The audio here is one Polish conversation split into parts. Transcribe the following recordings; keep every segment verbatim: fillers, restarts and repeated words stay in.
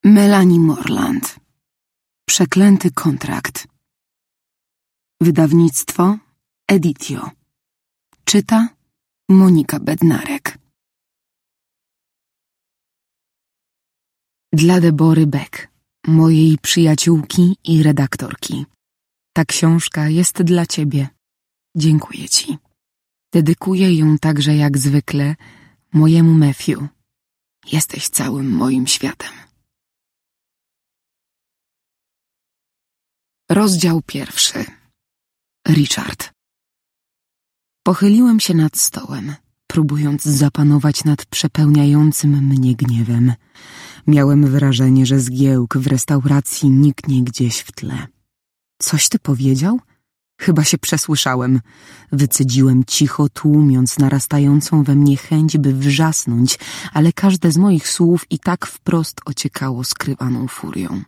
Melanie Morland. Przeklęty kontrakt. Wydawnictwo Editio. Czyta Monika Bednarek. Dla Debory Beck, mojej przyjaciółki i redaktorki. Ta książka jest dla ciebie. Dziękuję ci. Dedykuję ją także jak zwykle mojemu Matthew. Jesteś całym moim światem. Rozdział pierwszy. Richard. Pochyliłem się nad stołem, próbując zapanować nad przepełniającym mnie gniewem. Miałem wrażenie, że zgiełk w restauracji niknie gdzieś w tle. Coś ty powiedział? Chyba się przesłyszałem. Wycedziłem cicho, tłumiąc narastającą we mnie chęć, by wrzasnąć, ale każde z moich słów i tak wprost ociekało skrywaną furią.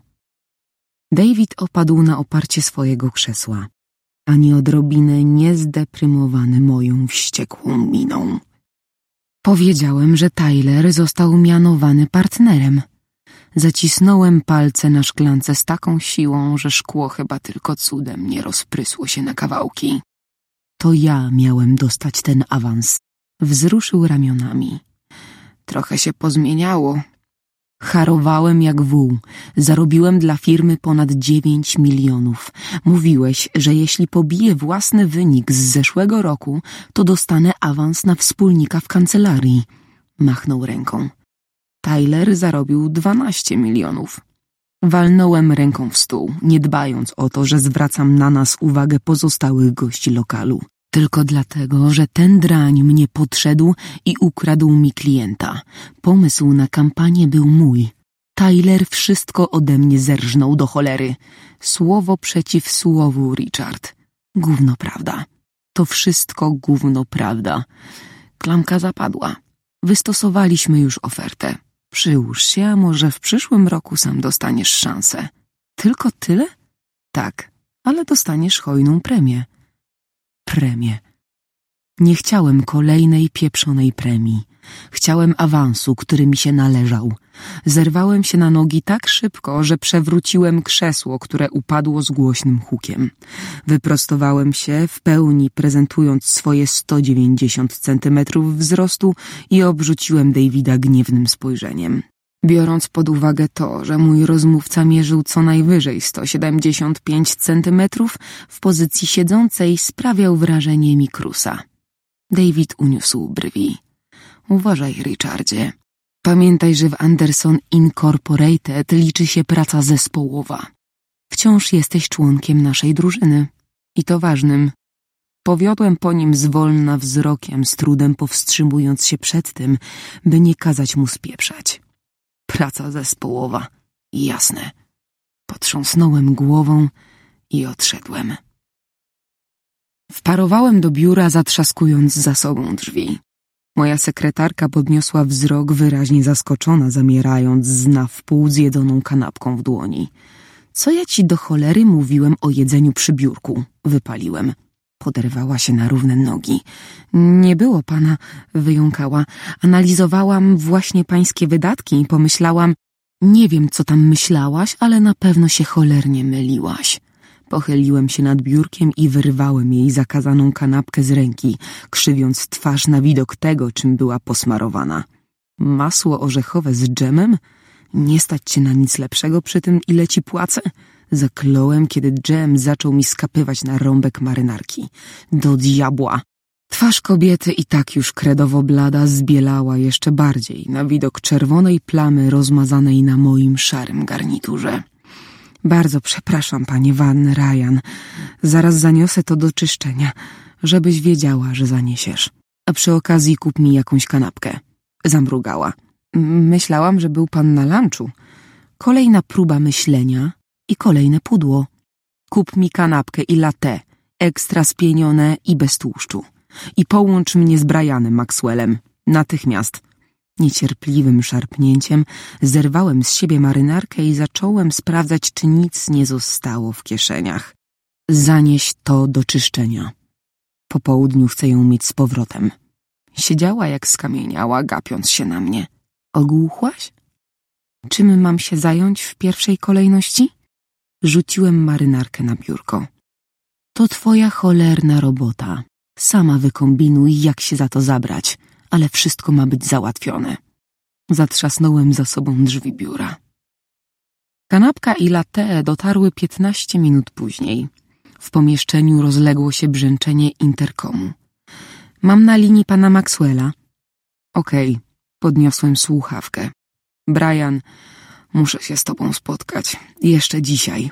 David opadł na oparcie swojego krzesła, ani odrobinę nie zdeprymowany moją wściekłą miną. Powiedziałem, że Tyler został mianowany partnerem. Zacisnąłem palce na szklance z taką siłą, że szkło chyba tylko cudem nie rozprysło się na kawałki. To ja miałem dostać ten awans. Wzruszył ramionami. Trochę się pozmieniało. Harowałem jak wół. Zarobiłem dla firmy ponad dziewięć milionów. Mówiłeś, że jeśli pobiję własny wynik z zeszłego roku, to dostanę awans na wspólnika w kancelarii. Machnął ręką. Tyler zarobił dwanaście milionów. Walnąłem ręką w stół, nie dbając o to, że zwracam na nas uwagę pozostałych gości lokalu. Tylko dlatego, że ten drań mnie podszedł i ukradł mi klienta. Pomysł na kampanię był mój. Tyler wszystko ode mnie zerżnął do cholery. Słowo przeciw słowu, Richard. Gówno prawda. To wszystko gówno prawda. Klamka zapadła. Wystosowaliśmy już ofertę. Przyłóż się, a może w przyszłym roku sam dostaniesz szansę. Tylko tyle? Tak, ale dostaniesz hojną premię. Premię. Nie chciałem kolejnej pieprzonej premii. Chciałem awansu, który mi się należał. Zerwałem się na nogi tak szybko, że przewróciłem krzesło, które upadło z głośnym hukiem. Wyprostowałem się, w pełni prezentując swoje sto dziewięćdziesiąt centymetrów wzrostu i obrzuciłem Davida gniewnym spojrzeniem. Biorąc pod uwagę to, że mój rozmówca mierzył co najwyżej sto siedemdziesiąt pięć centymetrów, w pozycji siedzącej sprawiał wrażenie mikrusa. David uniósł brwi. Uważaj, Richardzie. Pamiętaj, że w Anderson Incorporated liczy się praca zespołowa. Wciąż jesteś członkiem naszej drużyny. I to ważnym. Powiodłem po nim zwolna wzrokiem, z trudem powstrzymując się przed tym, by nie kazać mu spieprzać. Praca zespołowa. Jasne. Potrząsnąłem głową i odszedłem. Wparowałem do biura, zatrzaskując za sobą drzwi. Moja sekretarka podniosła wzrok, wyraźnie zaskoczona, zamierając z na wpół zjedzoną kanapką w dłoni. Co ja ci do cholery mówiłem o jedzeniu przy biurku? Wypaliłem. Poderwała się na równe nogi. Nie było pana, wyjąkała. Analizowałam właśnie pańskie wydatki i pomyślałam, nie wiem, co tam myślałaś, ale na pewno się cholernie myliłaś. Pochyliłem się nad biurkiem i wyrwałem jej zakazaną kanapkę z ręki, krzywiąc twarz na widok tego, czym była posmarowana. Masło orzechowe z dżemem? Nie stać cię na nic lepszego przy tym, ile ci płacę? Zakląłem, kiedy dżem zaczął mi skapywać na rąbek marynarki. Do diabła! Twarz kobiety, i tak już kredowo blada, zbielała jeszcze bardziej na widok czerwonej plamy rozmazanej na moim szarym garniturze. Bardzo przepraszam, panie Van Ryan. Zaraz zaniosę to do czyszczenia, żebyś wiedziała, że zaniesiesz. A przy okazji kup mi jakąś kanapkę. Zamrugała. Myślałam, że był pan na lunchu. Kolejna próba myślenia i kolejne pudło. Kup mi kanapkę i latte, ekstra spienione i bez tłuszczu. I połącz mnie z Brianem Maxwellem. Natychmiast. Niecierpliwym szarpnięciem zerwałem z siebie marynarkę i zacząłem sprawdzać, czy nic nie zostało w kieszeniach. Zanieś to do czyszczenia. Po południu chcę ją mieć z powrotem. Siedziała jak skamieniała, gapiąc się na mnie. Ogłuchłaś? Czym mam się zająć w pierwszej kolejności? Rzuciłem marynarkę na biurko. To twoja cholerna robota. Sama wykombinuj, jak się za to zabrać, ale wszystko ma być załatwione. Zatrzasnąłem za sobą drzwi biura. Kanapka i latte dotarły piętnaście minut później. W pomieszczeniu rozległo się brzęczenie interkomu. Mam na linii pana Maxwella. Okej, okay, podniosłem słuchawkę. Brian, muszę się z tobą spotkać. Jeszcze dzisiaj.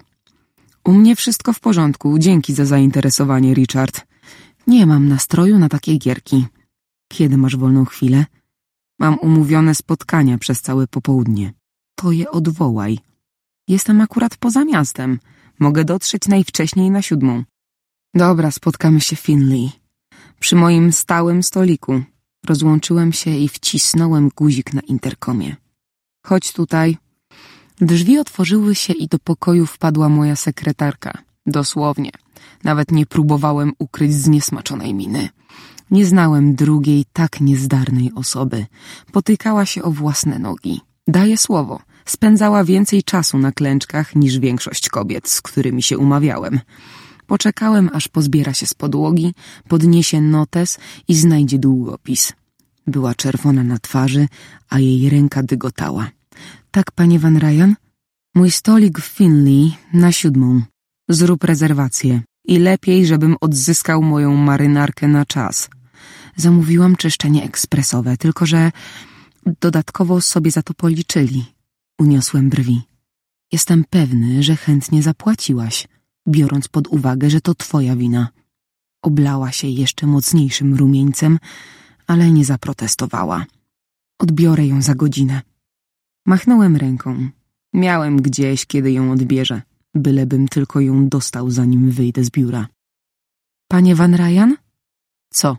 U mnie wszystko w porządku, dzięki za zainteresowanie, Richard. Nie mam nastroju na takie gierki. Kiedy masz wolną chwilę? Mam umówione spotkania przez całe popołudnie. To je odwołaj. Jestem akurat poza miastem. Mogę dotrzeć najwcześniej na siódmą. Dobra, spotkamy się w Finley. Przy moim stałym stoliku. Rozłączyłem się i wcisnąłem guzik na interkomie. Chodź tutaj. Drzwi otworzyły się i do pokoju wpadła moja sekretarka. Dosłownie. Nawet nie próbowałem ukryć zniesmaczonej miny. Nie znałem drugiej tak niezdarnej osoby. Potykała się o własne nogi. Daję słowo, spędzała więcej czasu na klęczkach niż większość kobiet, z którymi się umawiałem. Poczekałem, aż pozbiera się z podłogi, podniesie notes i znajdzie długopis. Była czerwona na twarzy, a jej ręka dygotała. Tak, panie Van Ryan? Mój stolik w Finley na siódmą. Zrób rezerwację i lepiej, żebym odzyskał moją marynarkę na czas. Zamówiłam czyszczenie ekspresowe, tylko że dodatkowo sobie za to policzyli. Uniosłem brwi. Jestem pewny, że chętnie zapłaciłaś, biorąc pod uwagę, że to twoja wina. Oblała się jeszcze mocniejszym rumieńcem, ale nie zaprotestowała. Odbiorę ją za godzinę. Machnąłem ręką. Miałem gdzieś, kiedy ją odbierze, bylebym tylko ją dostał, zanim wyjdę z biura. Panie Van Ryan? Co?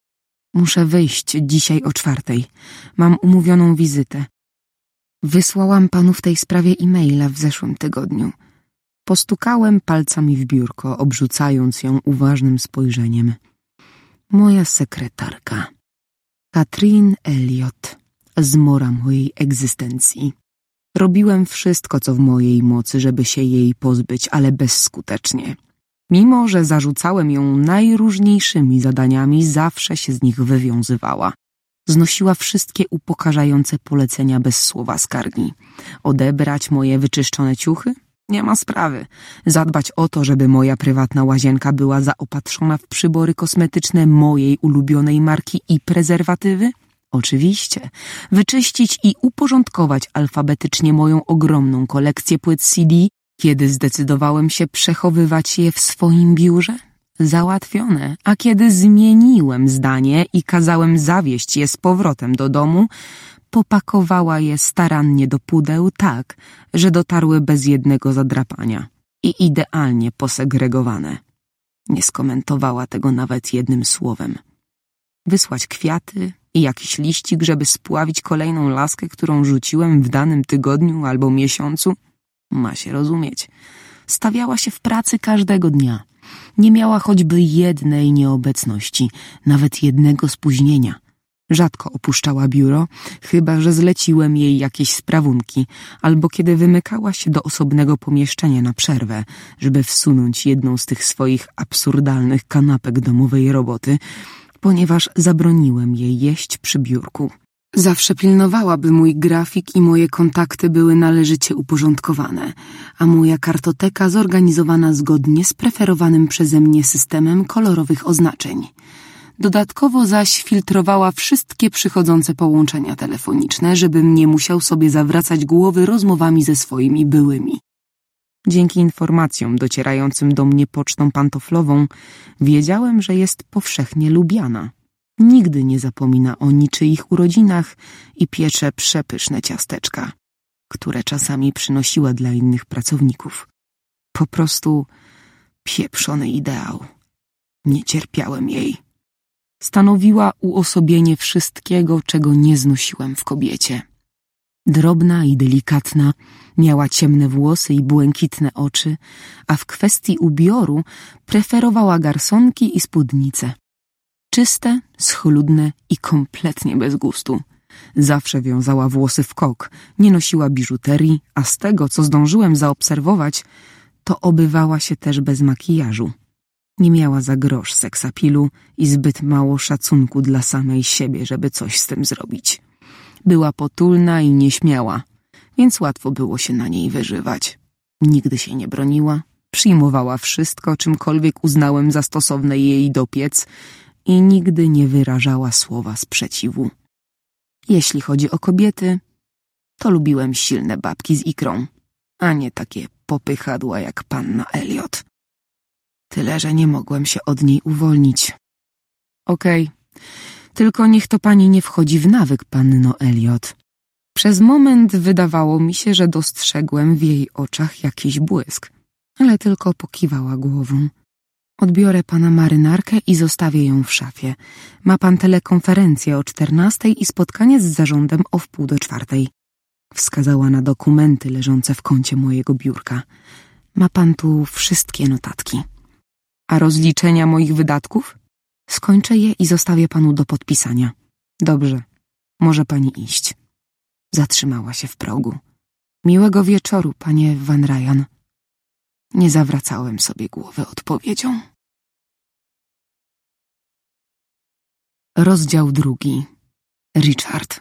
Muszę wyjść dzisiaj o czwartej. Mam umówioną wizytę. Wysłałam panu w tej sprawie e-maila w zeszłym tygodniu. Postukałem palcami w biurko, obrzucając ją uważnym spojrzeniem. Moja sekretarka. Katrin Elliot. Zmora mojej egzystencji. Robiłem wszystko, co w mojej mocy, żeby się jej pozbyć, ale bezskutecznie. Mimo że zarzucałem ją najróżniejszymi zadaniami, zawsze się z nich wywiązywała. Znosiła wszystkie upokarzające polecenia bez słowa skargi. Odebrać moje wyczyszczone ciuchy? Nie ma sprawy. Zadbać o to, żeby moja prywatna łazienka była zaopatrzona w przybory kosmetyczne mojej ulubionej marki i prezerwatywy? Oczywiście. Wyczyścić i uporządkować alfabetycznie moją ogromną kolekcję płyt C D, kiedy zdecydowałem się przechowywać je w swoim biurze? Załatwione. A kiedy zmieniłem zdanie i kazałem zawieźć je z powrotem do domu, popakowała je starannie do pudeł tak, że dotarły bez jednego zadrapania i idealnie posegregowane. Nie skomentowała tego nawet jednym słowem. Wysłać kwiaty i jakiś liścik, żeby spławić kolejną laskę, którą rzuciłem w danym tygodniu albo miesiącu? Ma się rozumieć. Stawiała się w pracy każdego dnia. Nie miała choćby jednej nieobecności, nawet jednego spóźnienia. Rzadko opuszczała biuro, chyba że zleciłem jej jakieś sprawunki, albo kiedy wymykała się do osobnego pomieszczenia na przerwę, żeby wsunąć jedną z tych swoich absurdalnych kanapek domowej roboty, ponieważ zabroniłem jej jeść przy biurku. Zawsze pilnowała, by mój grafik i moje kontakty były należycie uporządkowane, a moja kartoteka zorganizowana zgodnie z preferowanym przeze mnie systemem kolorowych oznaczeń. Dodatkowo zaś filtrowała wszystkie przychodzące połączenia telefoniczne, żebym nie musiał sobie zawracać głowy rozmowami ze swoimi byłymi. Dzięki informacjom docierającym do mnie pocztą pantoflową wiedziałem, że jest powszechnie lubiana. Nigdy nie zapomina o niczyich urodzinach i piecze przepyszne ciasteczka, które czasami przynosiła dla innych pracowników. Po prostu pieprzony ideał. Nie cierpiałem jej. Stanowiła uosobienie wszystkiego, czego nie znosiłem w kobiecie. Drobna i delikatna, miała ciemne włosy i błękitne oczy, a w kwestii ubioru preferowała garsonki i spódnice. Czyste, schludne i kompletnie bez gustu. Zawsze wiązała włosy w kok, nie nosiła biżuterii, a z tego, co zdążyłem zaobserwować, to obywała się też bez makijażu. Nie miała za grosz seksapilu i zbyt mało szacunku dla samej siebie, żeby coś z tym zrobić. Była potulna i nieśmiała, więc łatwo było się na niej wyżywać. Nigdy się nie broniła, przyjmowała wszystko, czymkolwiek uznałem za stosowne jej dopiec i nigdy nie wyrażała słowa sprzeciwu. Jeśli chodzi o kobiety, to lubiłem silne babki z ikrą, a nie takie popychadła jak panna Elliot. Tyle, że nie mogłem się od niej uwolnić. Okej, okay. Tylko niech to pani nie wchodzi w nawyk, panno Elliot. Przez moment wydawało mi się, że dostrzegłem w jej oczach jakiś błysk, ale tylko pokiwała głową. Odbiorę pana marynarkę i zostawię ją w szafie. Ma pan telekonferencję o czternastej i spotkanie z zarządem o wpół do czwartej. Wskazała na dokumenty leżące w kącie mojego biurka. Ma pan tu wszystkie notatki. A rozliczenia moich wydatków? Skończę je i zostawię panu do podpisania. Dobrze, może pani iść. Zatrzymała się w progu. Miłego wieczoru, panie Van Ryan. Nie zawracałem sobie głowy odpowiedzią. Rozdział drugi. Richard.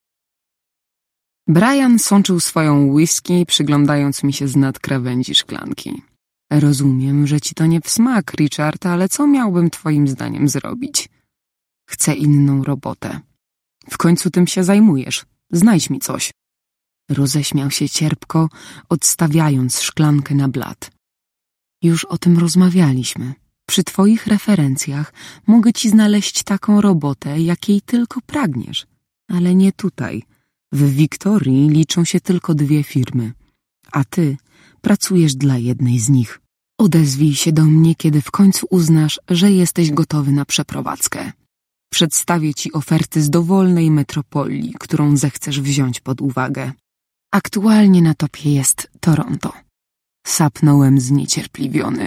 Brian sączył swoją whisky, przyglądając mi się z nad krawędzi szklanki. Rozumiem, że ci to nie w smak, Richard, ale co miałbym twoim zdaniem zrobić? Chcę inną robotę. W końcu tym się zajmujesz. Znajdź mi coś. Roześmiał się cierpko, odstawiając szklankę na blat. Już o tym rozmawialiśmy. Przy twoich referencjach mogę ci znaleźć taką robotę, jakiej tylko pragniesz. Ale nie tutaj. W Wiktorii liczą się tylko dwie firmy. A ty pracujesz dla jednej z nich. Odezwij się do mnie, kiedy w końcu uznasz, że jesteś gotowy na przeprowadzkę. Przedstawię ci oferty z dowolnej metropolii, którą zechcesz wziąć pod uwagę. Aktualnie na topie jest Toronto. Sapnąłem zniecierpliwiony.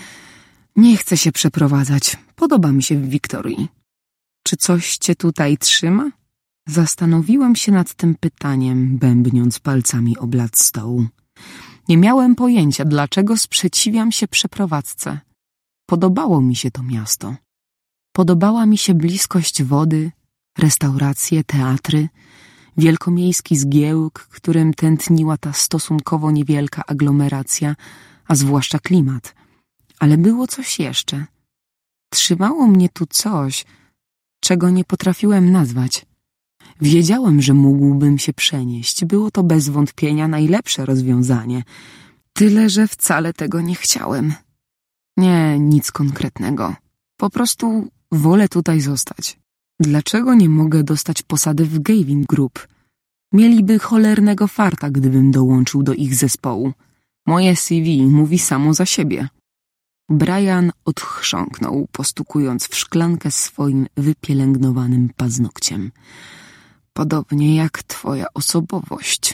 Nie chcę się przeprowadzać. Podoba mi się w Wiktorii. Czy coś cię tutaj trzyma? Zastanowiłem się nad tym pytaniem, bębniąc palcami o blat stołu. Nie miałem pojęcia, dlaczego sprzeciwiam się przeprowadzce. Podobało mi się to miasto. Podobała mi się bliskość wody, restauracje, teatry, wielkomiejski zgiełk, którym tętniła ta stosunkowo niewielka aglomeracja, a zwłaszcza klimat. Ale było coś jeszcze. Trzymało mnie tu coś, czego nie potrafiłem nazwać. Wiedziałem, że mógłbym się przenieść. Było to bez wątpienia najlepsze rozwiązanie. Tyle, że wcale tego nie chciałem. Nie, nic konkretnego. Po prostu wolę tutaj zostać. Dlaczego nie mogę dostać posady w Gavin Group? Mieliby cholernego farta, gdybym dołączył do ich zespołu. Moje C V mówi samo za siebie. Brian odchrząknął, postukując w szklankę swoim wypielęgnowanym paznokciem. Podobnie jak twoja osobowość.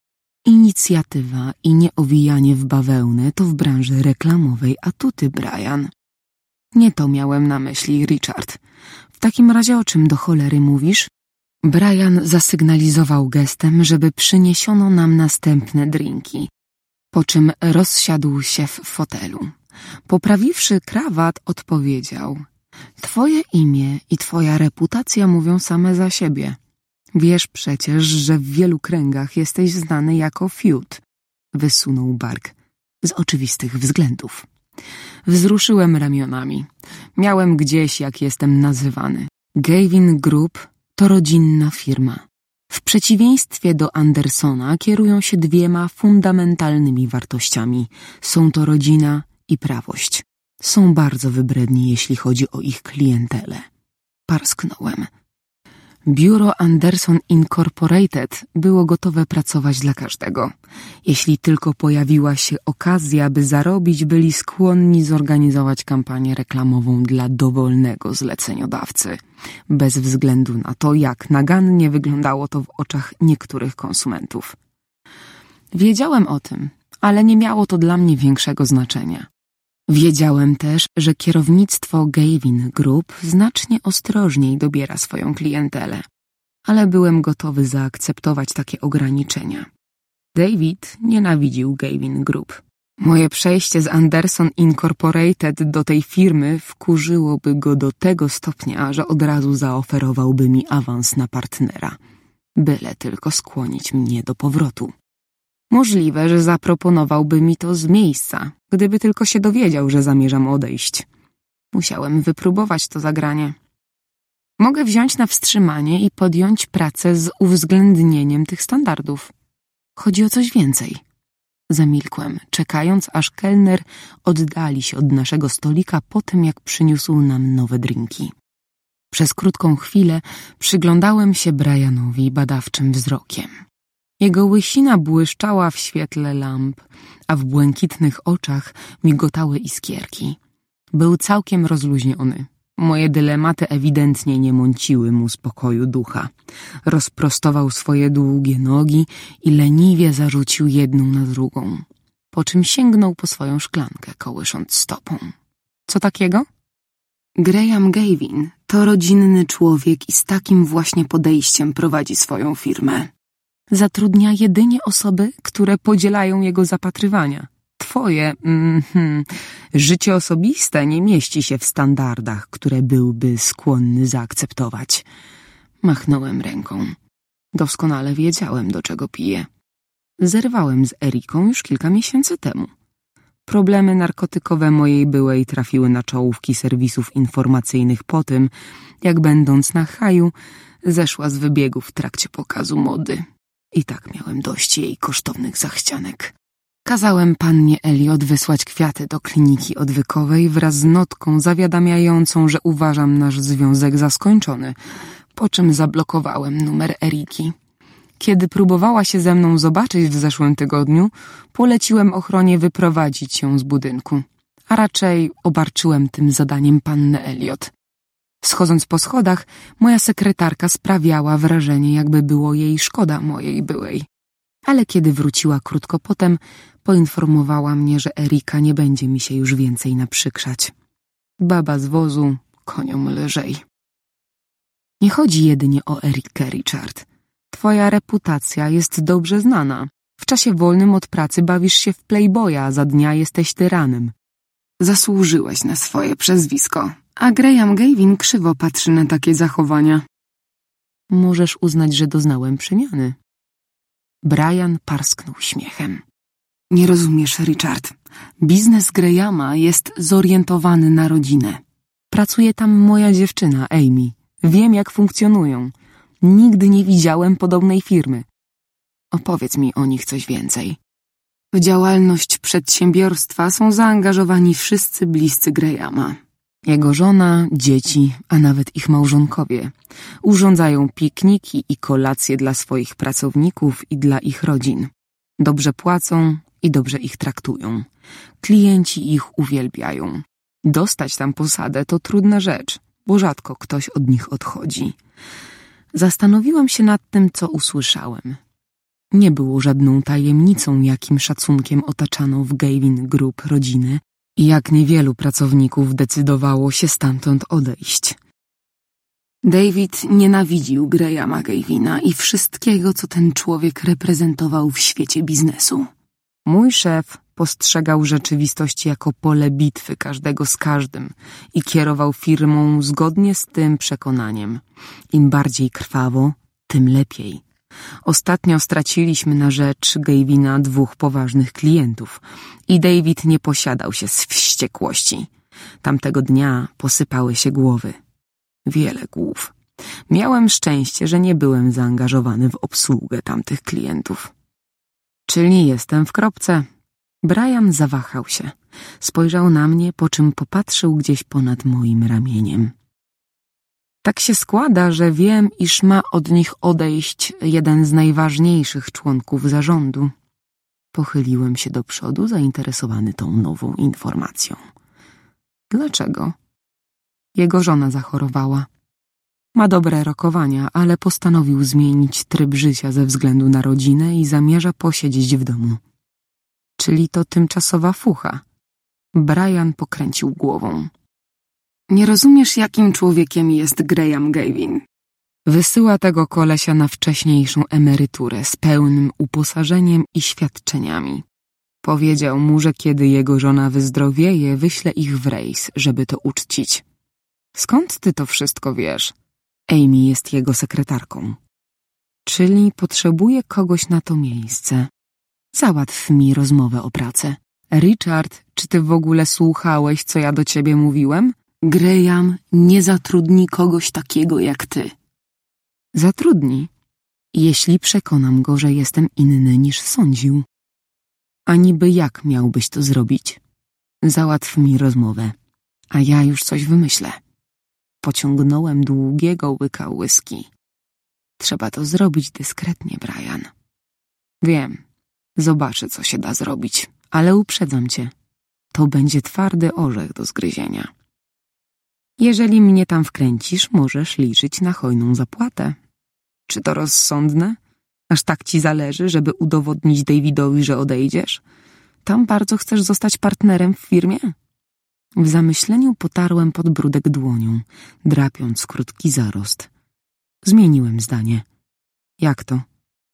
Inicjatywa i nieowijanie w bawełnę to w branży reklamowej atuty, Brian. Nie to miałem na myśli, Richard. W takim razie o czym do cholery mówisz? Brian zasygnalizował gestem, żeby przyniesiono nam następne drinki, po czym rozsiadł się w fotelu. Poprawiwszy krawat, odpowiedział: twoje imię i twoja reputacja mówią same za siebie. Wiesz przecież, że w wielu kręgach jesteś znany jako Feud. Wysunął bark. Z oczywistych względów. Wzruszyłem ramionami. Miałem gdzieś, jak jestem nazywany. Gavin Group to rodzinna firma. W przeciwieństwie do Andersona kierują się dwiema fundamentalnymi wartościami. Są to rodzina i prawość. Są bardzo wybredni, jeśli chodzi o ich klientelę. Parsknąłem. Biuro Anderson Incorporated było gotowe pracować dla każdego. Jeśli tylko pojawiła się okazja, by zarobić, byli skłonni zorganizować kampanię reklamową dla dowolnego zleceniodawcy, bez względu na to, jak nagannie wyglądało to w oczach niektórych konsumentów. Wiedziałem o tym, ale nie miało to dla mnie większego znaczenia. Wiedziałem też, że kierownictwo Gavin Group znacznie ostrożniej dobiera swoją klientelę. ale byłem gotowy zaakceptować takie ograniczenia. David nienawidził Gavin Group. Moje przejście z Anderson Incorporated do tej firmy wkurzyłoby go do tego stopnia, że od razu zaoferowałby mi awans na partnera. Byle tylko skłonić mnie do powrotu. Możliwe, że zaproponowałby mi to z miejsca, gdyby tylko się dowiedział, że zamierzam odejść. Musiałem wypróbować to zagranie. Mogę wziąć na wstrzymanie i podjąć pracę z uwzględnieniem tych standardów. Chodzi o coś więcej. Zamilkłem, czekając, aż kelner oddali się od naszego stolika po tym, jak przyniósł nam nowe drinki. Przez krótką chwilę przyglądałem się Brianowi badawczym wzrokiem. Jego łysina błyszczała w świetle lamp, a w błękitnych oczach migotały iskierki. Był całkiem rozluźniony. Moje dylematy ewidentnie nie mąciły mu spokoju ducha. Rozprostował swoje długie nogi i leniwie zarzucił jedną na drugą, po czym sięgnął po swoją szklankę, kołysząc stopą. Co takiego? Graham Gavin to rodzinny człowiek i z takim właśnie podejściem prowadzi swoją firmę. Zatrudnia jedynie osoby, które podzielają jego zapatrywania. Twoje mm, życie osobiste nie mieści się w standardach, które byłby skłonny zaakceptować. Machnąłem ręką. Doskonale wiedziałem, do czego piję. Zerwałem z Eriką już kilka miesięcy temu. Problemy narkotykowe mojej byłej trafiły na czołówki serwisów informacyjnych po tym, jak będąc na haju, zeszła z wybiegu w trakcie pokazu mody. I tak miałem dość jej kosztownych zachcianek. Kazałem pannie Elliot wysłać kwiaty do kliniki odwykowej wraz z notką zawiadamiającą, że uważam nasz związek za skończony, po czym zablokowałem numer Eriki. Kiedy próbowała się ze mną zobaczyć w zeszłym tygodniu, poleciłem ochronie wyprowadzić ją z budynku, a raczej obarczyłem tym zadaniem pannę Elliot. Schodząc po schodach, moja sekretarka sprawiała wrażenie, jakby było jej szkoda mojej byłej. Ale kiedy wróciła krótko potem, poinformowała mnie, że Erika nie będzie mi się już więcej naprzykrzać. Baba z wozu, koniom lżej. Nie chodzi jedynie o Erikę, Richard. Twoja reputacja jest dobrze znana. W czasie wolnym od pracy bawisz się w playboya, a za dnia jesteś tyranem. Zasłużyłeś na swoje przezwisko, a Graham Gavin krzywo patrzy na takie zachowania. Możesz uznać, że doznałem przemiany. Brian parsknął śmiechem. Nie rozumiesz, Richard. Biznes Grahama jest zorientowany na rodzinę. Pracuje tam moja dziewczyna, Amy. Wiem, jak funkcjonują. Nigdy nie widziałem podobnej firmy. Opowiedz mi o nich coś więcej. W działalność przedsiębiorstwa są zaangażowani wszyscy bliscy Grahama. Jego żona, dzieci, a nawet ich małżonkowie. Urządzają pikniki i kolacje dla swoich pracowników i dla ich rodzin. Dobrze płacą i dobrze ich traktują. Klienci ich uwielbiają. Dostać tam posadę to trudna rzecz, bo rzadko ktoś od nich odchodzi. Zastanowiłem się nad tym, co usłyszałem. Nie było żadną tajemnicą, jakim szacunkiem otaczano w Gavin Group rodzinę i jak niewielu pracowników decydowało się stamtąd odejść. David nienawidził Grahama Gavina i wszystkiego, co ten człowiek reprezentował w świecie biznesu. Mój szef postrzegał rzeczywistość jako pole bitwy każdego z każdym i kierował firmą zgodnie z tym przekonaniem. Im bardziej krwawo, tym lepiej. Ostatnio straciliśmy na rzecz Gavina dwóch poważnych klientów i David nie posiadał się z wściekłości. Tamtego dnia posypały się głowy. Wiele głów. Miałem szczęście, że nie byłem zaangażowany w obsługę tamtych klientów. Czyli jestem w kropce. Brian zawahał się. Spojrzał na mnie, po czym popatrzył gdzieś ponad moim ramieniem. Tak się składa, że wiem, iż ma od nich odejść jeden z najważniejszych członków zarządu. Pochyliłem się do przodu, zainteresowany tą nową informacją. Dlaczego? Jego żona zachorowała. Ma dobre rokowania, ale postanowił zmienić tryb życia ze względu na rodzinę i zamierza posiedzieć w domu. Czyli to tymczasowa fucha. Brian pokręcił głową. Nie rozumiesz, jakim człowiekiem jest Graham Gavin. Wysyła tego kolesia na wcześniejszą emeryturę z pełnym uposażeniem i świadczeniami. Powiedział mu, że kiedy jego żona wyzdrowieje, wyśle ich w rejs, żeby to uczcić. Skąd ty to wszystko wiesz? Amy jest jego sekretarką. Czyli potrzebuje kogoś na to miejsce. Załatw mi rozmowę o pracę. Richard, czy ty w ogóle słuchałeś, co ja do ciebie mówiłem? Graham nie zatrudni kogoś takiego jak ty. Zatrudni, jeśli przekonam go, że jestem inny niż sądził. A niby jak miałbyś to zrobić? Załatw mi rozmowę, a ja już coś wymyślę. Pociągnąłem długiego łyka whisky. Trzeba to zrobić dyskretnie, Brian. Wiem, zobaczę, co się da zrobić, ale uprzedzam cię. To będzie twardy orzech do zgryzienia. Jeżeli mnie tam wkręcisz, możesz liczyć na hojną zapłatę. Czy to rozsądne? Aż tak ci zależy, żeby udowodnić Davidowi, że odejdziesz? Tam bardzo chcesz zostać partnerem w firmie? W zamyśleniu potarłem podbródek dłonią, drapiąc krótki zarost. Zmieniłem zdanie. Jak to?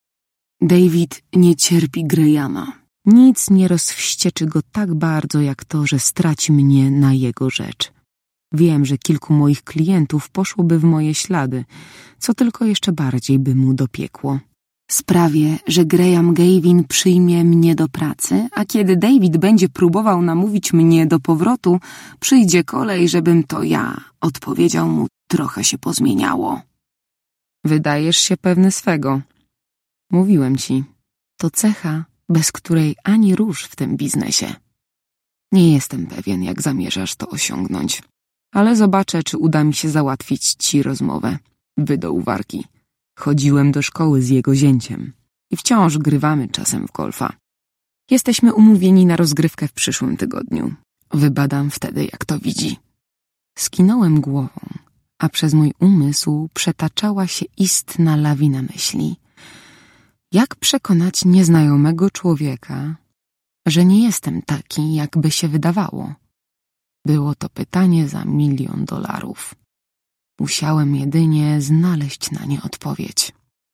David nie cierpi Grahama. Nic nie rozwścieczy go tak bardzo, jak to, że straci mnie na jego rzecz. Wiem, że kilku moich klientów poszłoby w moje ślady, co tylko jeszcze bardziej by mu dopiekło. Sprawię, że Graham Gavin przyjmie mnie do pracy, a kiedy David będzie próbował namówić mnie do powrotu, przyjdzie kolej, żebym to ja odpowiedział mu, trochę się pozmieniało. Wydajesz się pewny swego. Mówiłem ci, to cecha, bez której ani rusz w tym biznesie. Nie jestem pewien, jak zamierzasz to osiągnąć, ale zobaczę, czy uda mi się załatwić ci rozmowę. Wydał warki. Chodziłem do szkoły z jego zięciem i wciąż grywamy czasem w golfa. Jesteśmy umówieni na rozgrywkę w przyszłym tygodniu. Wybadam wtedy, jak to widzi. Skinąłem głową, a przez mój umysł przetaczała się istna lawina myśli. Jak przekonać nieznajomego człowieka, że nie jestem taki, jakby się wydawało? Było to pytanie za milion dolarów. Musiałem jedynie znaleźć na nie odpowiedź.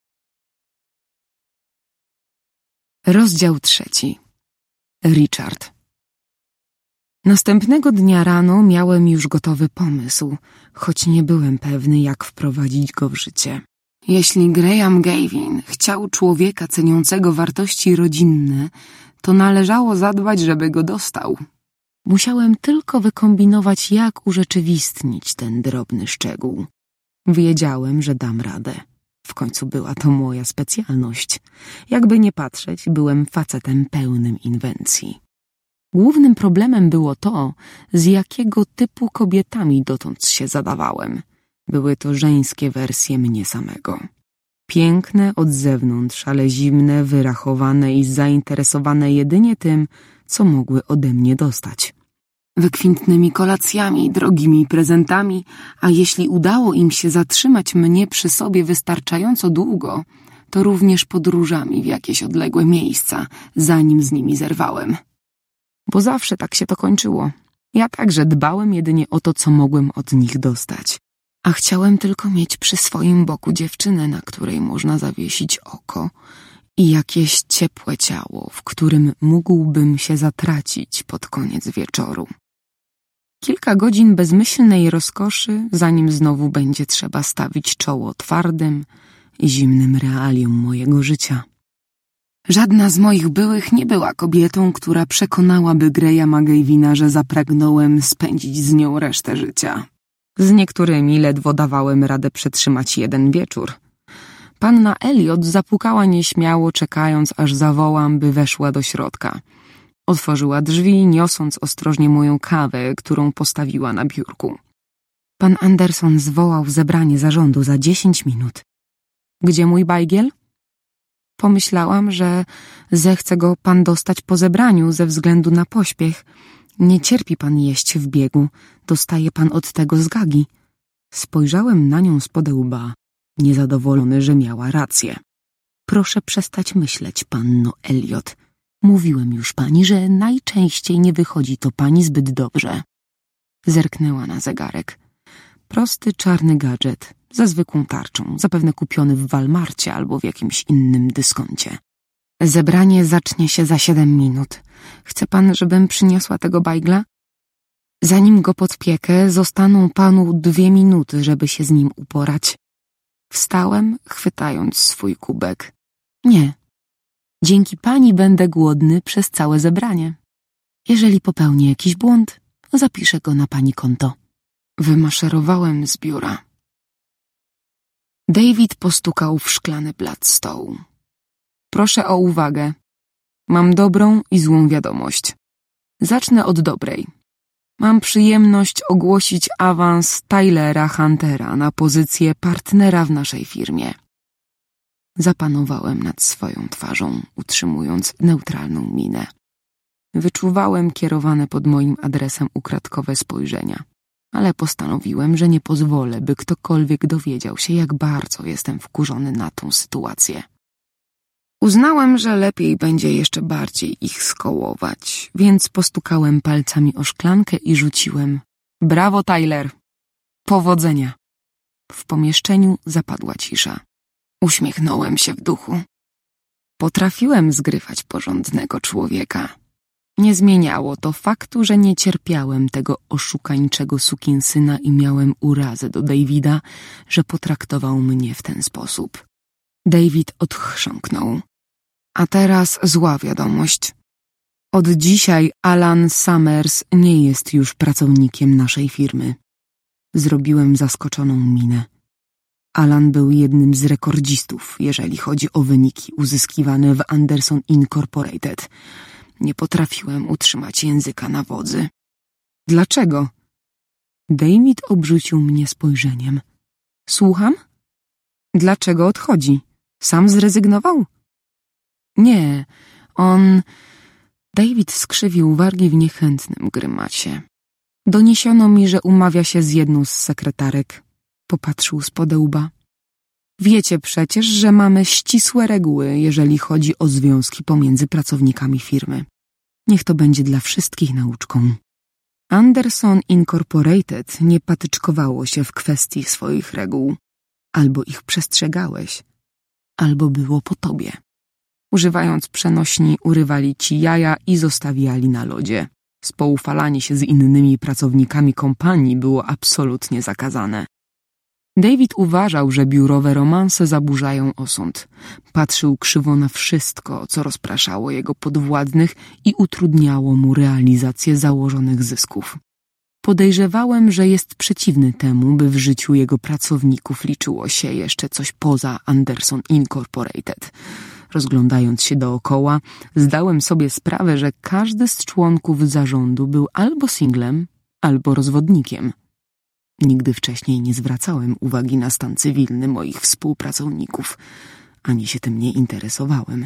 Rozdział trzeci. Richard. Następnego dnia rano miałem już gotowy pomysł, choć nie byłem pewny, jak wprowadzić go w życie. Jeśli Graham Gavin chciał człowieka ceniącego wartości rodzinne, to należało zadbać, żeby go dostał. Musiałem tylko wykombinować, jak urzeczywistnić ten drobny szczegół. Wiedziałem, że dam radę. W końcu była to moja specjalność. Jakby nie patrzeć, byłem facetem pełnym inwencji. Głównym problemem było to, z jakiego typu kobietami dotąd się zadawałem. Były to żeńskie wersje mnie samego. Piękne od zewnątrz, ale zimne, wyrachowane i zainteresowane jedynie tym, co mogły ode mnie dostać. Wykwintnymi kolacjami, drogimi prezentami, a jeśli udało im się zatrzymać mnie przy sobie wystarczająco długo, to również podróżami w jakieś odległe miejsca, zanim z nimi zerwałem. Bo zawsze tak się to kończyło. Ja także dbałem jedynie o to, co mogłem od nich dostać. A chciałem tylko mieć przy swoim boku dziewczynę, na której można zawiesić oko i jakieś ciepłe ciało, w którym mógłbym się zatracić pod koniec wieczoru. Kilka godzin bezmyślnej rozkoszy, zanim znowu będzie trzeba stawić czoło twardym i zimnym realiom mojego życia. Żadna z moich byłych nie była kobietą, która przekonałaby Grahama Gavina, że zapragnąłem spędzić z nią resztę życia. Z niektórymi ledwo dawałem radę przetrzymać jeden wieczór. Panna Elliot zapukała nieśmiało, czekając, aż zawołam, by weszła do środka. Otworzyła drzwi, niosąc ostrożnie moją kawę, którą postawiła na biurku. Pan Anderson zwołał zebranie zarządu za dziesięć minut. Gdzie mój bajgiel? Pomyślałam, że zechce go pan dostać po zebraniu ze względu na pośpiech. Nie cierpi pan jeść w biegu, dostaje pan od tego zgagi. Spojrzałem na nią spod łba, niezadowolony, że miała rację. Proszę przestać myśleć, panno Elliot. Mówiłem już pani, że najczęściej nie wychodzi to pani zbyt dobrze. Zerknęła na zegarek. Prosty czarny gadżet, Za zwykłą tarczą, zapewne kupiony w Walmarcie albo w jakimś innym dyskoncie. Zebranie zacznie się za siedem minut. Chce pan, żebym przyniosła tego bajgla? Zanim go podpiekę, zostaną panu dwie minuty, żeby się z nim uporać. Wstałem, chwytając swój kubek. Nie. Dzięki pani będę głodny przez całe zebranie. Jeżeli popełnię jakiś błąd, zapiszę go na pani konto. Wymaszerowałem z biura. David postukał w szklany blat stołu. Proszę o uwagę. Mam dobrą i złą wiadomość. Zacznę od dobrej. Mam przyjemność ogłosić awans Tylera Huntera na pozycję partnera w naszej firmie. Zapanowałem nad swoją twarzą, utrzymując neutralną minę. Wyczuwałem kierowane pod moim adresem ukradkowe spojrzenia, ale postanowiłem, że nie pozwolę, by ktokolwiek dowiedział się, jak bardzo jestem wkurzony na tą sytuację. Uznałem, że lepiej będzie jeszcze bardziej ich skołować, więc postukałem palcami o szklankę i rzuciłem: brawo, Tyler! Powodzenia! W pomieszczeniu zapadła cisza. Uśmiechnąłem się w duchu. Potrafiłem zgrywać porządnego człowieka. Nie zmieniało to faktu, że nie cierpiałem tego oszukańczego sukinsyna i miałem urazę do Davida, że potraktował mnie w ten sposób. David odchrząknął. A teraz zła wiadomość. Od dzisiaj Alan Summers nie jest już pracownikiem naszej firmy. Zrobiłem zaskoczoną minę. Alan był jednym z rekordzistów, jeżeli chodzi o wyniki uzyskiwane w Anderson Incorporated. Nie potrafiłem utrzymać języka na wodzy. Dlaczego? David obrzucił mnie spojrzeniem. Słucham? Dlaczego odchodzi? Sam zrezygnował? Nie, on... David skrzywił wargi w niechętnym grymacie. Doniesiono mi, że umawia się z jedną z sekretarek. Popatrzył spod łba. Wiecie przecież, że mamy ścisłe reguły, jeżeli chodzi o związki pomiędzy pracownikami firmy. Niech to będzie dla wszystkich nauczką. Anderson Incorporated nie patyczkowało się w kwestii swoich reguł. Albo ich przestrzegałeś, albo było po tobie. Używając przenośni, urywali ci jaja i zostawiali na lodzie. Spoufalanie się z innymi pracownikami kompanii było absolutnie zakazane. David uważał, że biurowe romanse zaburzają osąd. Patrzył krzywo na wszystko, co rozpraszało jego podwładnych i utrudniało mu realizację założonych zysków. Podejrzewałem, że jest przeciwny temu, by w życiu jego pracowników liczyło się jeszcze coś poza Anderson Incorporated. Rozglądając się dookoła, zdałem sobie sprawę, że każdy z członków zarządu był albo singlem, albo rozwodnikiem. Nigdy wcześniej nie zwracałem uwagi na stan cywilny moich współpracowników, ani się tym nie interesowałem.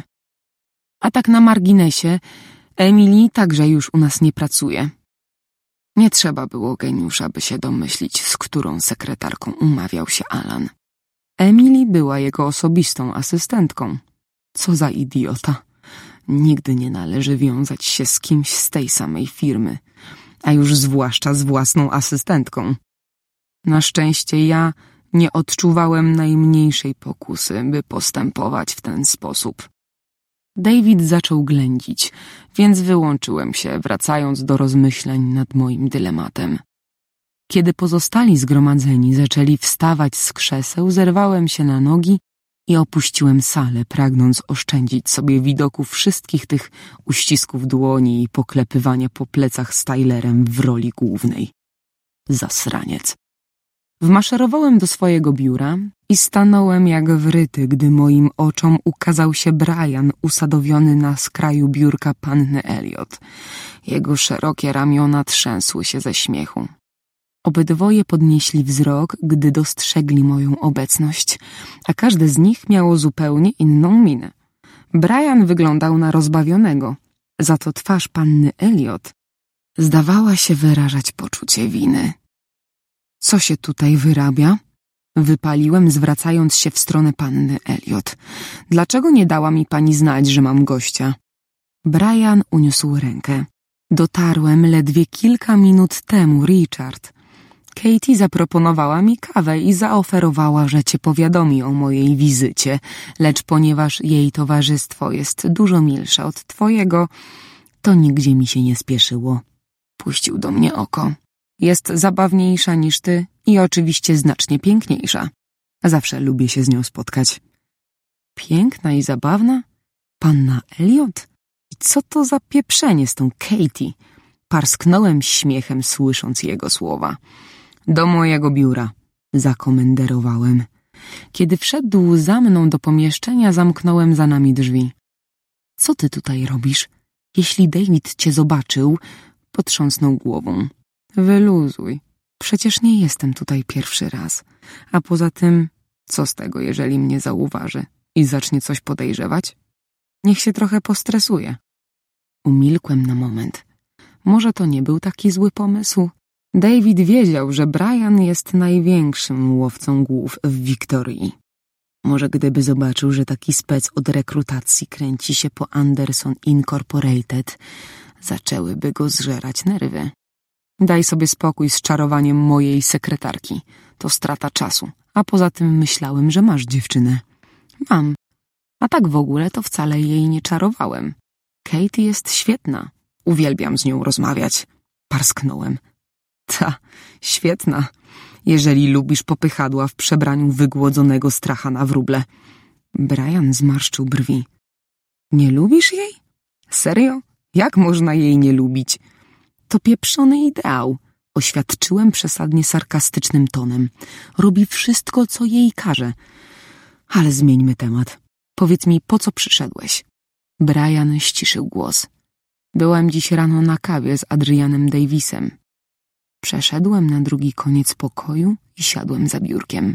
A tak na marginesie, Emily także już u nas nie pracuje. Nie trzeba było geniusza, by się domyślić, z którą sekretarką umawiał się Alan. Emily była jego osobistą asystentką. Co za idiota. Nigdy nie należy wiązać się z kimś z tej samej firmy, a już zwłaszcza z własną asystentką. Na szczęście ja nie odczuwałem najmniejszej pokusy, by postępować w ten sposób. David zaczął ględzić, więc wyłączyłem się, wracając do rozmyślań nad moim dylematem. Kiedy pozostali zgromadzeni zaczęli wstawać z krzeseł, zerwałem się na nogi i opuściłem salę, pragnąc oszczędzić sobie widoku wszystkich tych uścisków dłoni i poklepywania po plecach z Tylerem w roli głównej. Zasraniec. Wmaszerowałem do swojego biura i stanąłem jak wryty, gdy moim oczom ukazał się Brian usadowiony na skraju biurka panny Elliot. Jego szerokie ramiona trzęsły się ze śmiechu. Obydwoje podnieśli wzrok, gdy dostrzegli moją obecność, a każde z nich miało zupełnie inną minę. Brian wyglądał na rozbawionego, za to twarz panny Elliot zdawała się wyrażać poczucie winy. Co się tutaj wyrabia? Wypaliłem, zwracając się w stronę panny Elliot. Dlaczego nie dała mi pani znać, że mam gościa? Brian uniósł rękę. Dotarłem ledwie kilka minut temu, Richard. Katie zaproponowała mi kawę i zaoferowała, że cię powiadomi o mojej wizycie, lecz ponieważ jej towarzystwo jest dużo milsze od twojego, to nigdzie mi się nie spieszyło. Puścił do mnie oko. Jest zabawniejsza niż ty i oczywiście znacznie piękniejsza. Zawsze lubię się z nią spotkać. Piękna i zabawna? Panna Elliot? I co to za pieprzenie z tą Katie? Parsknąłem śmiechem, słysząc jego słowa. Do mojego biura, zakomenderowałem. Kiedy wszedł za mną do pomieszczenia, zamknąłem za nami drzwi. Co ty tutaj robisz? Jeśli David cię zobaczył, potrząsnął głową. Wyluzuj. Przecież nie jestem tutaj pierwszy raz. A poza tym, co z tego, jeżeli mnie zauważy i zacznie coś podejrzewać? Niech się trochę postresuje. Umilkłem na moment. Może to nie był taki zły pomysł? David wiedział, że Brian jest największym łowcą głów w Wiktorii. Może gdyby zobaczył, że taki spec od rekrutacji kręci się po Anderson Incorporated, zaczęłyby go zżerać nerwy. Daj sobie spokój z czarowaniem mojej sekretarki. To strata czasu. A poza tym myślałem, że masz dziewczynę. Mam. A tak w ogóle to wcale jej nie czarowałem. Katie jest świetna. Uwielbiam z nią rozmawiać. Parsknąłem. Ta, świetna. Jeżeli lubisz popychadła w przebraniu wygłodzonego stracha na wróble. Brian zmarszczył brwi. Nie lubisz jej? Serio? Jak można jej nie lubić? To pieprzony ideał, oświadczyłem przesadnie sarkastycznym tonem. Robi wszystko, co jej każe. Ale zmieńmy temat. Powiedz mi, po co przyszedłeś? Brian ściszył głos. Byłem dziś rano na kawie z Adrianem Davisem. Przeszedłem na drugi koniec pokoju i siadłem za biurkiem.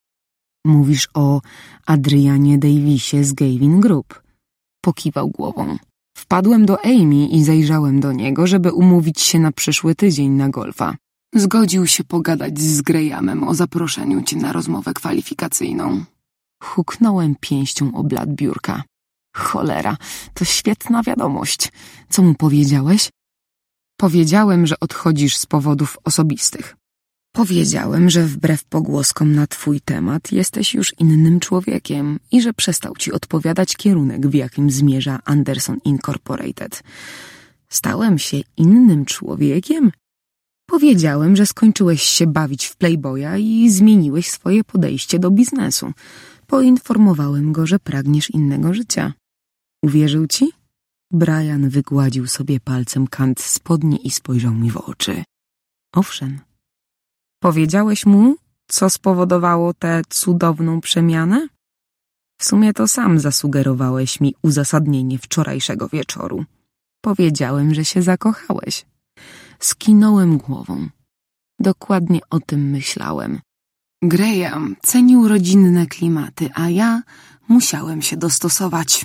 Mówisz o Adrianie Davisie z Gavin Group. Pokiwał głową. Wpadłem do Amy i zajrzałem do niego, żeby umówić się na przyszły tydzień na golfa. Zgodził się pogadać z Grahamem o zaproszeniu cię na rozmowę kwalifikacyjną. Huknąłem pięścią o blat biurka. Cholera, to świetna wiadomość. Co mu powiedziałeś? Powiedziałem, że odchodzisz z powodów osobistych. Powiedziałem, że wbrew pogłoskom na twój temat jesteś już innym człowiekiem i że przestał ci odpowiadać kierunek, w jakim zmierza Anderson Incorporated. Stałem się innym człowiekiem? Powiedziałem, że skończyłeś się bawić w Playboya i zmieniłeś swoje podejście do biznesu. Poinformowałem go, że pragniesz innego życia. Uwierzył ci? Brian wygładził sobie palcem kant spodni i spojrzał mi w oczy. Owszem. Powiedziałeś mu, co spowodowało tę cudowną przemianę? W sumie to sam zasugerowałeś mi uzasadnienie wczorajszego wieczoru. Powiedziałem, że się zakochałeś. Skinąłem głową. Dokładnie o tym myślałem. Graham cenił rodzinne klimaty, a ja musiałem się dostosować.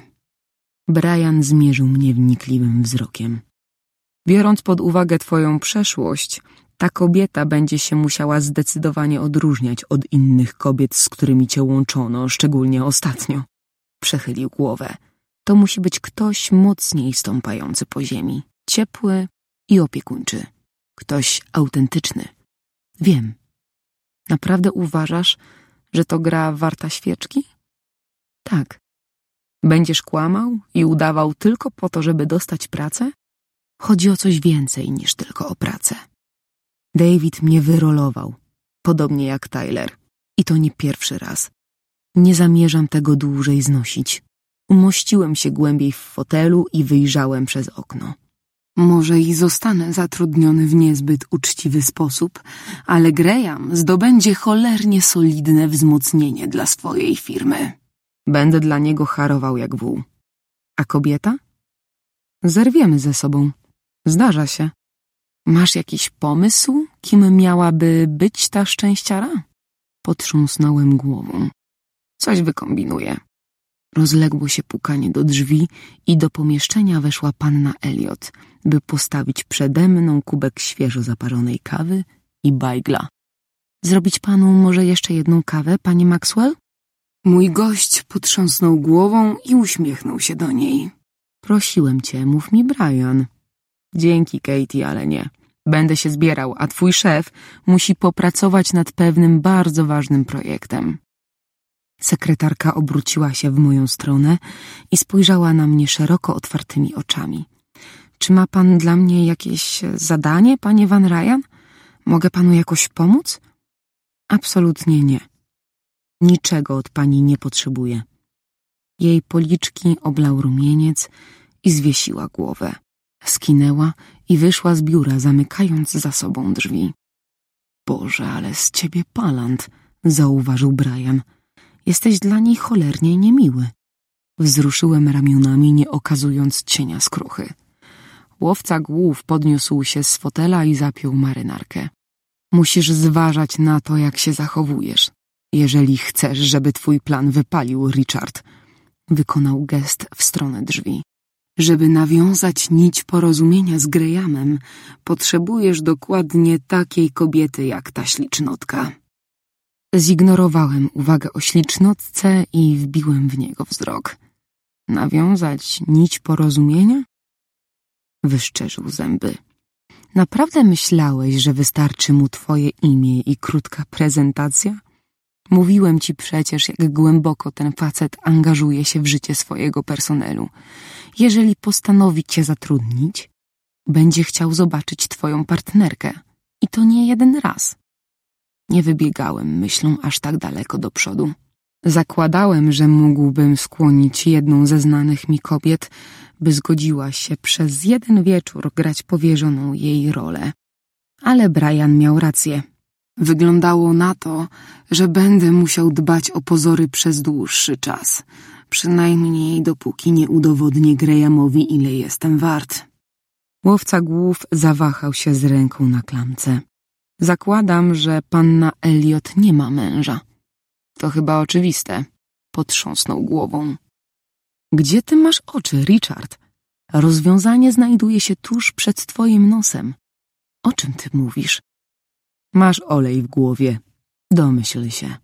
Brian zmierzył mnie wnikliwym wzrokiem. Biorąc pod uwagę twoją przeszłość, ta kobieta będzie się musiała zdecydowanie odróżniać od innych kobiet, z którymi cię łączono, szczególnie ostatnio. Przechylił głowę. To musi być ktoś mocniej stąpający po ziemi, ciepły i opiekuńczy. Ktoś autentyczny. Wiem. Naprawdę uważasz, że to gra warta świeczki? Tak. Będziesz kłamał i udawał tylko po to, żeby dostać pracę? Chodzi o coś więcej niż tylko o pracę. David mnie wyrolował, podobnie jak Tyler. I to nie pierwszy raz. Nie zamierzam tego dłużej znosić. Umościłem się głębiej w fotelu i wyjrzałem przez okno. Może i zostanę zatrudniony w niezbyt uczciwy sposób, ale Graham zdobędzie cholernie solidne wzmocnienie dla swojej firmy. Będę dla niego harował jak wół. A kobieta? Zerwiemy ze sobą. Zdarza się. Masz jakiś pomysł, kim miałaby być ta szczęściara? Potrząsnąłem głową. Coś wykombinuję. Rozległo się pukanie do drzwi i do pomieszczenia weszła panna Elliot, by postawić przede mną kubek świeżo zaparzonej kawy i bajgla. Zrobić panu może jeszcze jedną kawę, panie Maxwell? Mój gość potrząsnął głową i uśmiechnął się do niej. Prosiłem cię, mów mi Brian. Dzięki, Katie, ale nie. Będę się zbierał, a twój szef musi popracować nad pewnym bardzo ważnym projektem. Sekretarka obróciła się w moją stronę i spojrzała na mnie szeroko otwartymi oczami. Czy ma pan dla mnie jakieś zadanie, panie Van Ryan? Mogę panu jakoś pomóc? Absolutnie nie. Niczego od pani nie potrzebuję. Jej policzki oblał rumieniec i zwiesiła głowę. Skinęła i wyszła z biura, zamykając za sobą drzwi. Boże, ale z ciebie palant, zauważył Brian. Jesteś dla niej cholernie niemiły. Wzruszyłem ramionami, nie okazując cienia skruchy. Łowca głów podniósł się z fotela i zapiął marynarkę. Musisz zważać na to, jak się zachowujesz. Jeżeli chcesz, żeby twój plan wypalił, Richard. Wykonał gest w stronę drzwi. Żeby nawiązać nić porozumienia z Grahamem, potrzebujesz dokładnie takiej kobiety jak ta ślicznotka. Zignorowałem uwagę o ślicznotce i wbiłem w niego wzrok. Nawiązać nić porozumienia? Wyszczerzył zęby. Naprawdę myślałeś, że wystarczy mu twoje imię i krótka prezentacja? Mówiłem ci przecież, jak głęboko ten facet angażuje się w życie swojego personelu. Jeżeli postanowi cię zatrudnić, będzie chciał zobaczyć twoją partnerkę. I to nie jeden raz. Nie wybiegałem myślą aż tak daleko do przodu. Zakładałem, że mógłbym skłonić jedną ze znanych mi kobiet, by zgodziła się przez jeden wieczór grać powierzoną jej rolę. Ale Brian miał rację. Wyglądało na to, że będę musiał dbać o pozory przez dłuższy czas. Przynajmniej dopóki nie udowodnię Grahamowi, ile jestem wart. Łowca głów zawahał się z ręką na klamce. Zakładam, że panna Elliot nie ma męża. To chyba oczywiste. Potrząsnął głową. Gdzie ty masz oczy, Richard? Rozwiązanie znajduje się tuż przed twoim nosem. O czym ty mówisz? Masz olej w głowie. Domyśl się.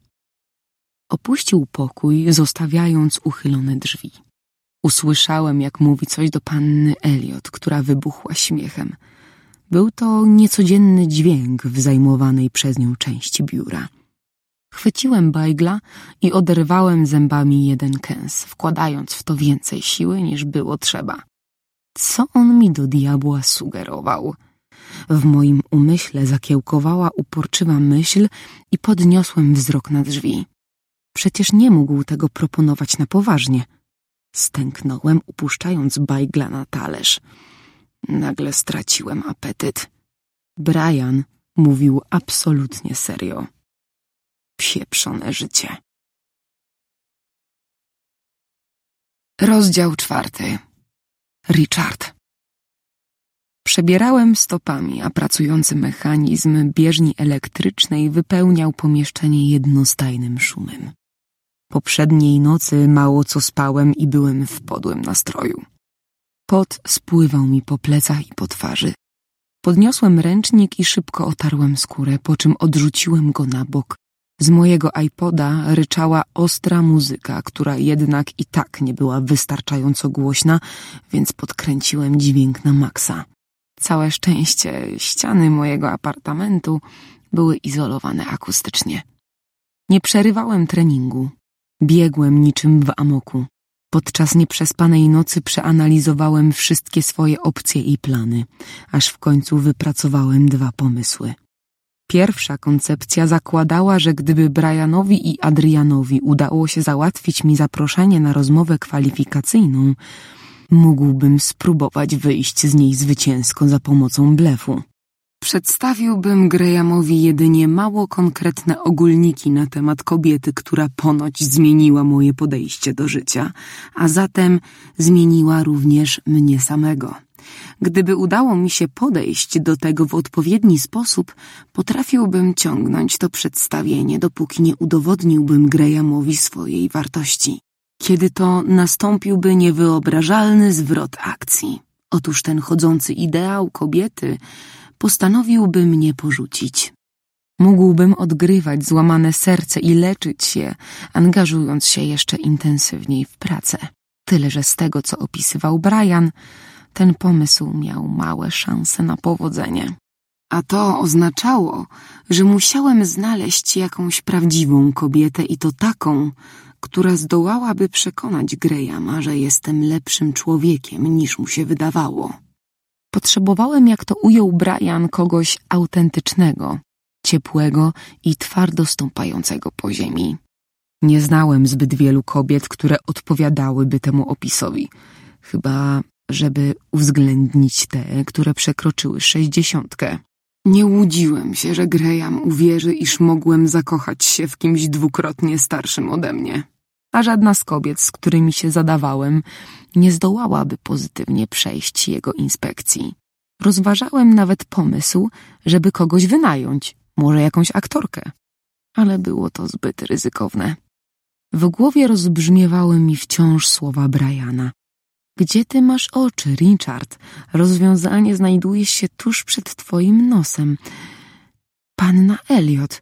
Opuścił pokój, zostawiając uchylone drzwi. Usłyszałem, jak mówi coś do panny Elliot, która wybuchła śmiechem. Był to niecodzienny dźwięk w zajmowanej przez nią części biura. Chwyciłem bajgla i oderwałem zębami jeden kęs, wkładając w to więcej siły, niż było trzeba. Co on mi do diabła sugerował? W moim umyśle zakiełkowała uporczywa myśl i podniosłem wzrok na drzwi. Przecież nie mógł tego proponować na poważnie. Stęknąłem, upuszczając bajgla na talerz. Nagle straciłem apetyt. Brian mówił absolutnie serio. Pieprzone życie. Rozdział czwarty. Richard. Przebierałem stopami, a pracujący mechanizm bieżni elektrycznej wypełniał pomieszczenie jednostajnym szumem. Poprzedniej nocy mało co spałem i byłem w podłym nastroju. Pot spływał mi po plecach i po twarzy. Podniosłem ręcznik i szybko otarłem skórę, po czym odrzuciłem go na bok. Z mojego iPoda ryczała ostra muzyka, która jednak i tak nie była wystarczająco głośna, więc podkręciłem dźwięk na maksa. Całe szczęście ściany mojego apartamentu były izolowane akustycznie. Nie przerywałem treningu. Biegłem niczym w amoku. Podczas nieprzespanej nocy przeanalizowałem wszystkie swoje opcje i plany, aż w końcu wypracowałem dwa pomysły. Pierwsza koncepcja zakładała, że gdyby Brianowi i Adrianowi udało się załatwić mi zaproszenie na rozmowę kwalifikacyjną, mógłbym spróbować wyjść z niej zwycięsko za pomocą blefu. Przedstawiłbym Grahamowi jedynie mało konkretne ogólniki na temat kobiety, która ponoć zmieniła moje podejście do życia, a zatem zmieniła również mnie samego. Gdyby udało mi się podejść do tego w odpowiedni sposób, potrafiłbym ciągnąć to przedstawienie, dopóki nie udowodniłbym Grahamowi swojej wartości. Kiedy to nastąpiłby niewyobrażalny zwrot akcji. Otóż ten chodzący ideał kobiety postanowiłby mnie porzucić. Mógłbym odgrywać złamane serce i leczyć je, angażując się jeszcze intensywniej w pracę. Tyle, że z tego, co opisywał Brian, ten pomysł miał małe szanse na powodzenie. A to oznaczało, że musiałem znaleźć jakąś prawdziwą kobietę i to taką, która zdołałaby przekonać Grahama, że jestem lepszym człowiekiem niż mu się wydawało. Potrzebowałem, jak to ujął Brian, kogoś autentycznego, ciepłego i twardo stąpającego po ziemi. Nie znałem zbyt wielu kobiet, które odpowiadałyby temu opisowi, chyba żeby uwzględnić te, które przekroczyły sześćdziesiątkę. Nie łudziłem się, że Graham uwierzy, iż mogłem zakochać się w kimś dwukrotnie starszym ode mnie. A żadna z kobiet, z którymi się zadawałem, nie zdołałaby pozytywnie przejść jego inspekcji. Rozważałem nawet pomysł, żeby kogoś wynająć, może jakąś aktorkę. Ale było to zbyt ryzykowne. W głowie rozbrzmiewały mi wciąż słowa Briana. Gdzie ty masz oczy, Richard? Rozwiązanie znajduje się tuż przed twoim nosem. Panna Elliot.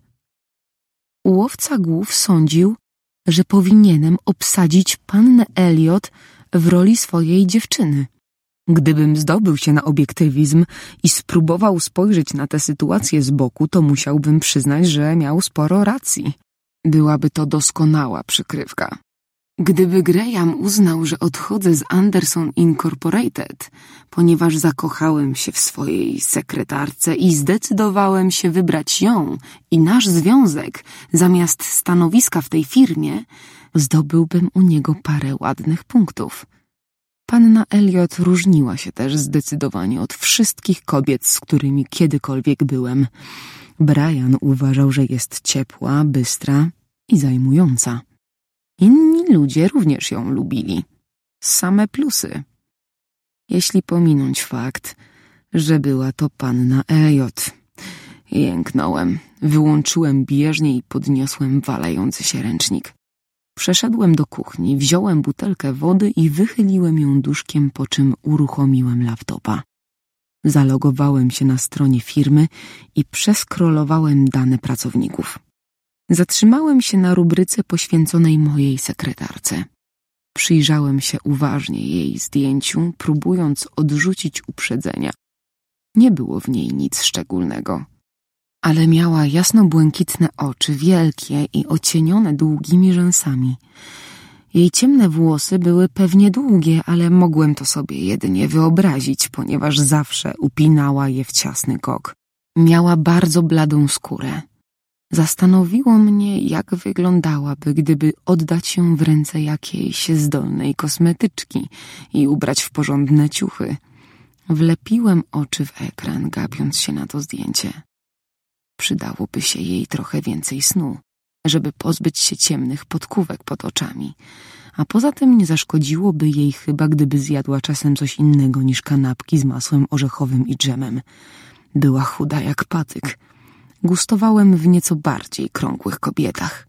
Łowca głów sądził, że powinienem obsadzić pannę Elliot w roli swojej dziewczyny. Gdybym zdobył się na obiektywizm i spróbował spojrzeć na tę sytuację z boku, to musiałbym przyznać, że miał sporo racji. Byłaby to doskonała przykrywka. Gdyby Graham uznał, że odchodzę z Anderson Incorporated, ponieważ zakochałem się w swojej sekretarce i zdecydowałem się wybrać ją i nasz związek zamiast stanowiska w tej firmie, zdobyłbym u niego parę ładnych punktów. Panna Elliot różniła się też zdecydowanie od wszystkich kobiet, z którymi kiedykolwiek byłem. Brian uważał, że jest ciepła, bystra i zajmująca. Inni ludzie również ją lubili. Same plusy. Jeśli pominąć fakt, że była to panna Elliot. Jęknąłem, wyłączyłem bieżnię i podniosłem walający się ręcznik. Przeszedłem do kuchni, wziąłem butelkę wody i wychyliłem ją duszkiem, po czym uruchomiłem laptopa. Zalogowałem się na stronie firmy i przeskrolowałem dane pracowników. Zatrzymałem się na rubryce poświęconej mojej sekretarce. Przyjrzałem się uważnie jej zdjęciu, próbując odrzucić uprzedzenia. Nie było w niej nic szczególnego. Ale miała jasno-błękitne oczy, wielkie i ocienione długimi rzęsami. Jej ciemne włosy były pewnie długie, ale mogłem to sobie jedynie wyobrazić, ponieważ zawsze upinała je w ciasny kok. Miała bardzo bladą skórę. Zastanowiło mnie, jak wyglądałaby, gdyby oddać ją w ręce jakiejś zdolnej kosmetyczki i ubrać w porządne ciuchy. Wlepiłem oczy w ekran, gapiąc się na to zdjęcie. Przydałoby się jej trochę więcej snu, żeby pozbyć się ciemnych podkówek pod oczami, a poza tym nie zaszkodziłoby jej chyba, gdyby zjadła czasem coś innego niż kanapki z masłem orzechowym i dżemem. Była chuda jak patyk. Gustowałem w nieco bardziej krągłych kobietach.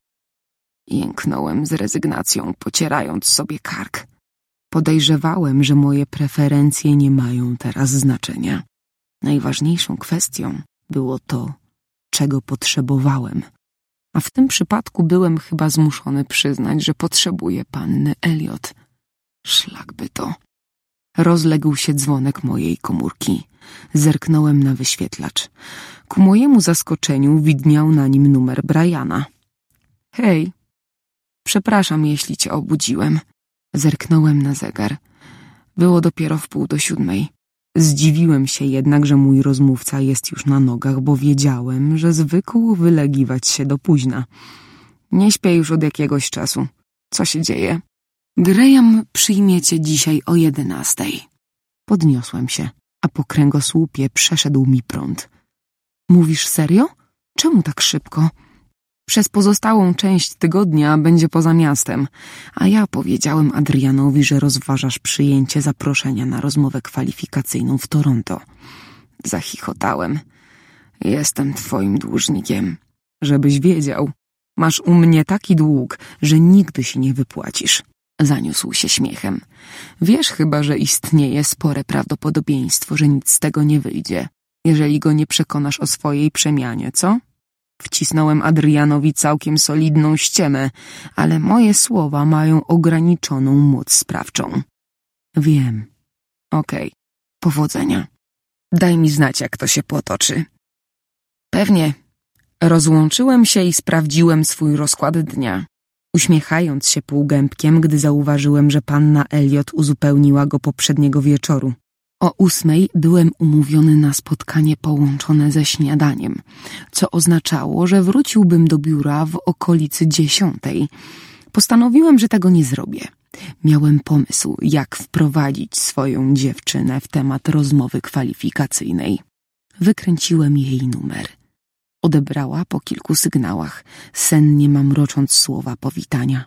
Jęknąłem z rezygnacją, pocierając sobie kark. Podejrzewałem, że moje preferencje nie mają teraz znaczenia. Najważniejszą kwestią było to, czego potrzebowałem. A w tym przypadku byłem chyba zmuszony przyznać, że potrzebuję panny Elliot. Szlakby to. Rozległ się dzwonek mojej komórki. Zerknąłem na wyświetlacz. Ku mojemu zaskoczeniu widniał na nim numer Briana. Hej, przepraszam, jeśli cię obudziłem. Zerknąłem na zegar. Było dopiero w pół do siódmej. Zdziwiłem się jednak, że mój rozmówca jest już na nogach, bo wiedziałem, że zwykł wylegiwać się do późna. Nie śpię już od jakiegoś czasu. Co się dzieje? Graham przyjmie cię dzisiaj o jedenastej. Podniosłem się, a po kręgosłupie przeszedł mi prąd. Mówisz serio? Czemu tak szybko? Przez pozostałą część tygodnia będzie poza miastem, a ja powiedziałem Adrianowi, że rozważasz przyjęcie zaproszenia na rozmowę kwalifikacyjną w Toronto. Zachichotałem. Jestem twoim dłużnikiem. Żebyś wiedział, masz u mnie taki dług, że nigdy się nie wypłacisz. Zaniósł się śmiechem. Wiesz chyba, że istnieje spore prawdopodobieństwo, że nic z tego nie wyjdzie, jeżeli go nie przekonasz o swojej przemianie, co? Wcisnąłem Adrianowi całkiem solidną ściemę, ale moje słowa mają ograniczoną moc sprawczą. Wiem. Okej. Powodzenia. Daj mi znać, jak to się potoczy. Pewnie. Rozłączyłem się i sprawdziłem swój rozkład dnia, uśmiechając się półgębkiem, gdy zauważyłem, że panna Elliot uzupełniła go poprzedniego wieczoru. O ósmej byłem umówiony na spotkanie połączone ze śniadaniem, co oznaczało, że wróciłbym do biura w okolicy dziesiątej. Postanowiłem, że tego nie zrobię. Miałem pomysł, jak wprowadzić swoją dziewczynę w temat rozmowy kwalifikacyjnej. Wykręciłem jej numer. Odebrała po kilku sygnałach, sennie mamrocząc słowa powitania.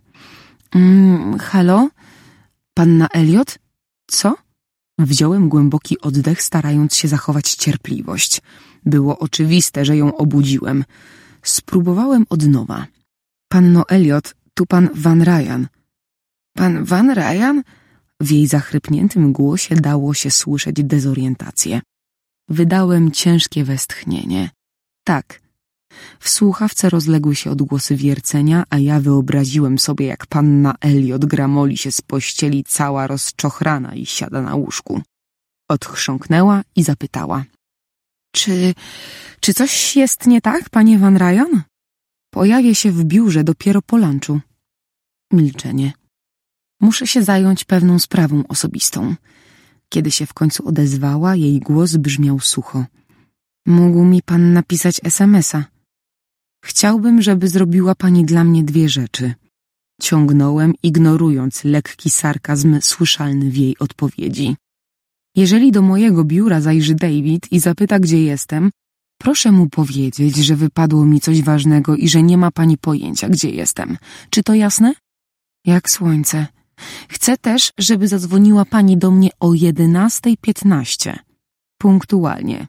Mm, halo? Panna Elliot? Co? Wziąłem głęboki oddech, starając się zachować cierpliwość. Było oczywiste, że ją obudziłem. Spróbowałem od nowa. Panno Elliot, tu pan Van Ryan. Pan Van Ryan? W jej zachrypniętym głosie dało się słyszeć dezorientację. Wydałem ciężkie westchnienie. Tak. W słuchawce rozległy się odgłosy wiercenia, a ja wyobraziłem sobie, jak panna Elliot gramoli się z pościeli cała rozczochrana i siada na łóżku. Odchrząknęła i zapytała. Czy... czy coś jest nie tak, panie Van Ryan? Pojawię się w biurze dopiero po lunchu. Milczenie. Muszę się zająć pewną sprawą osobistą. Kiedy się w końcu odezwała, jej głos brzmiał sucho. Mógł mi pan napisać es em es a. Chciałbym, żeby zrobiła pani dla mnie dwie rzeczy. Ciągnąłem, ignorując lekki sarkazm słyszalny w jej odpowiedzi. Jeżeli do mojego biura zajrzy David i zapyta, gdzie jestem, proszę mu powiedzieć, że wypadło mi coś ważnego i że nie ma pani pojęcia, gdzie jestem. Czy to jasne? Jak słońce. Chcę też, żeby zadzwoniła pani do mnie o jedenastej piętnaście. Punktualnie.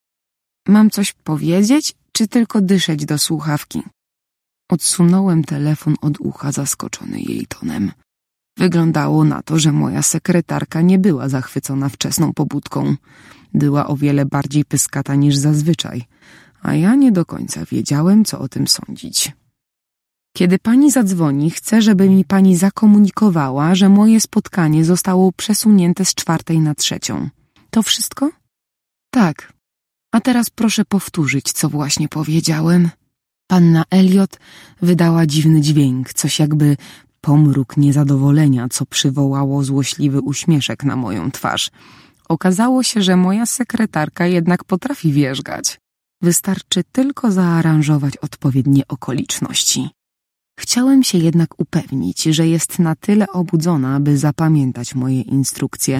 Mam coś powiedzieć, czy tylko dyszeć do słuchawki? Odsunąłem telefon od ucha, zaskoczony jej tonem. Wyglądało na to, że moja sekretarka nie była zachwycona wczesną pobudką. Była o wiele bardziej pyskata niż zazwyczaj, a ja nie do końca wiedziałem, co o tym sądzić. Kiedy pani zadzwoni, chcę, żeby mi pani zakomunikowała, że moje spotkanie zostało przesunięte z czwartej na trzecią. To wszystko? Tak. A teraz proszę powtórzyć, co właśnie powiedziałem. Panna Elliot wydała dziwny dźwięk, coś jakby pomruk niezadowolenia, co przywołało złośliwy uśmieszek na moją twarz. Okazało się, że moja sekretarka jednak potrafi wierzgać. Wystarczy tylko zaaranżować odpowiednie okoliczności. Chciałem się jednak upewnić, że jest na tyle obudzona, by zapamiętać moje instrukcje.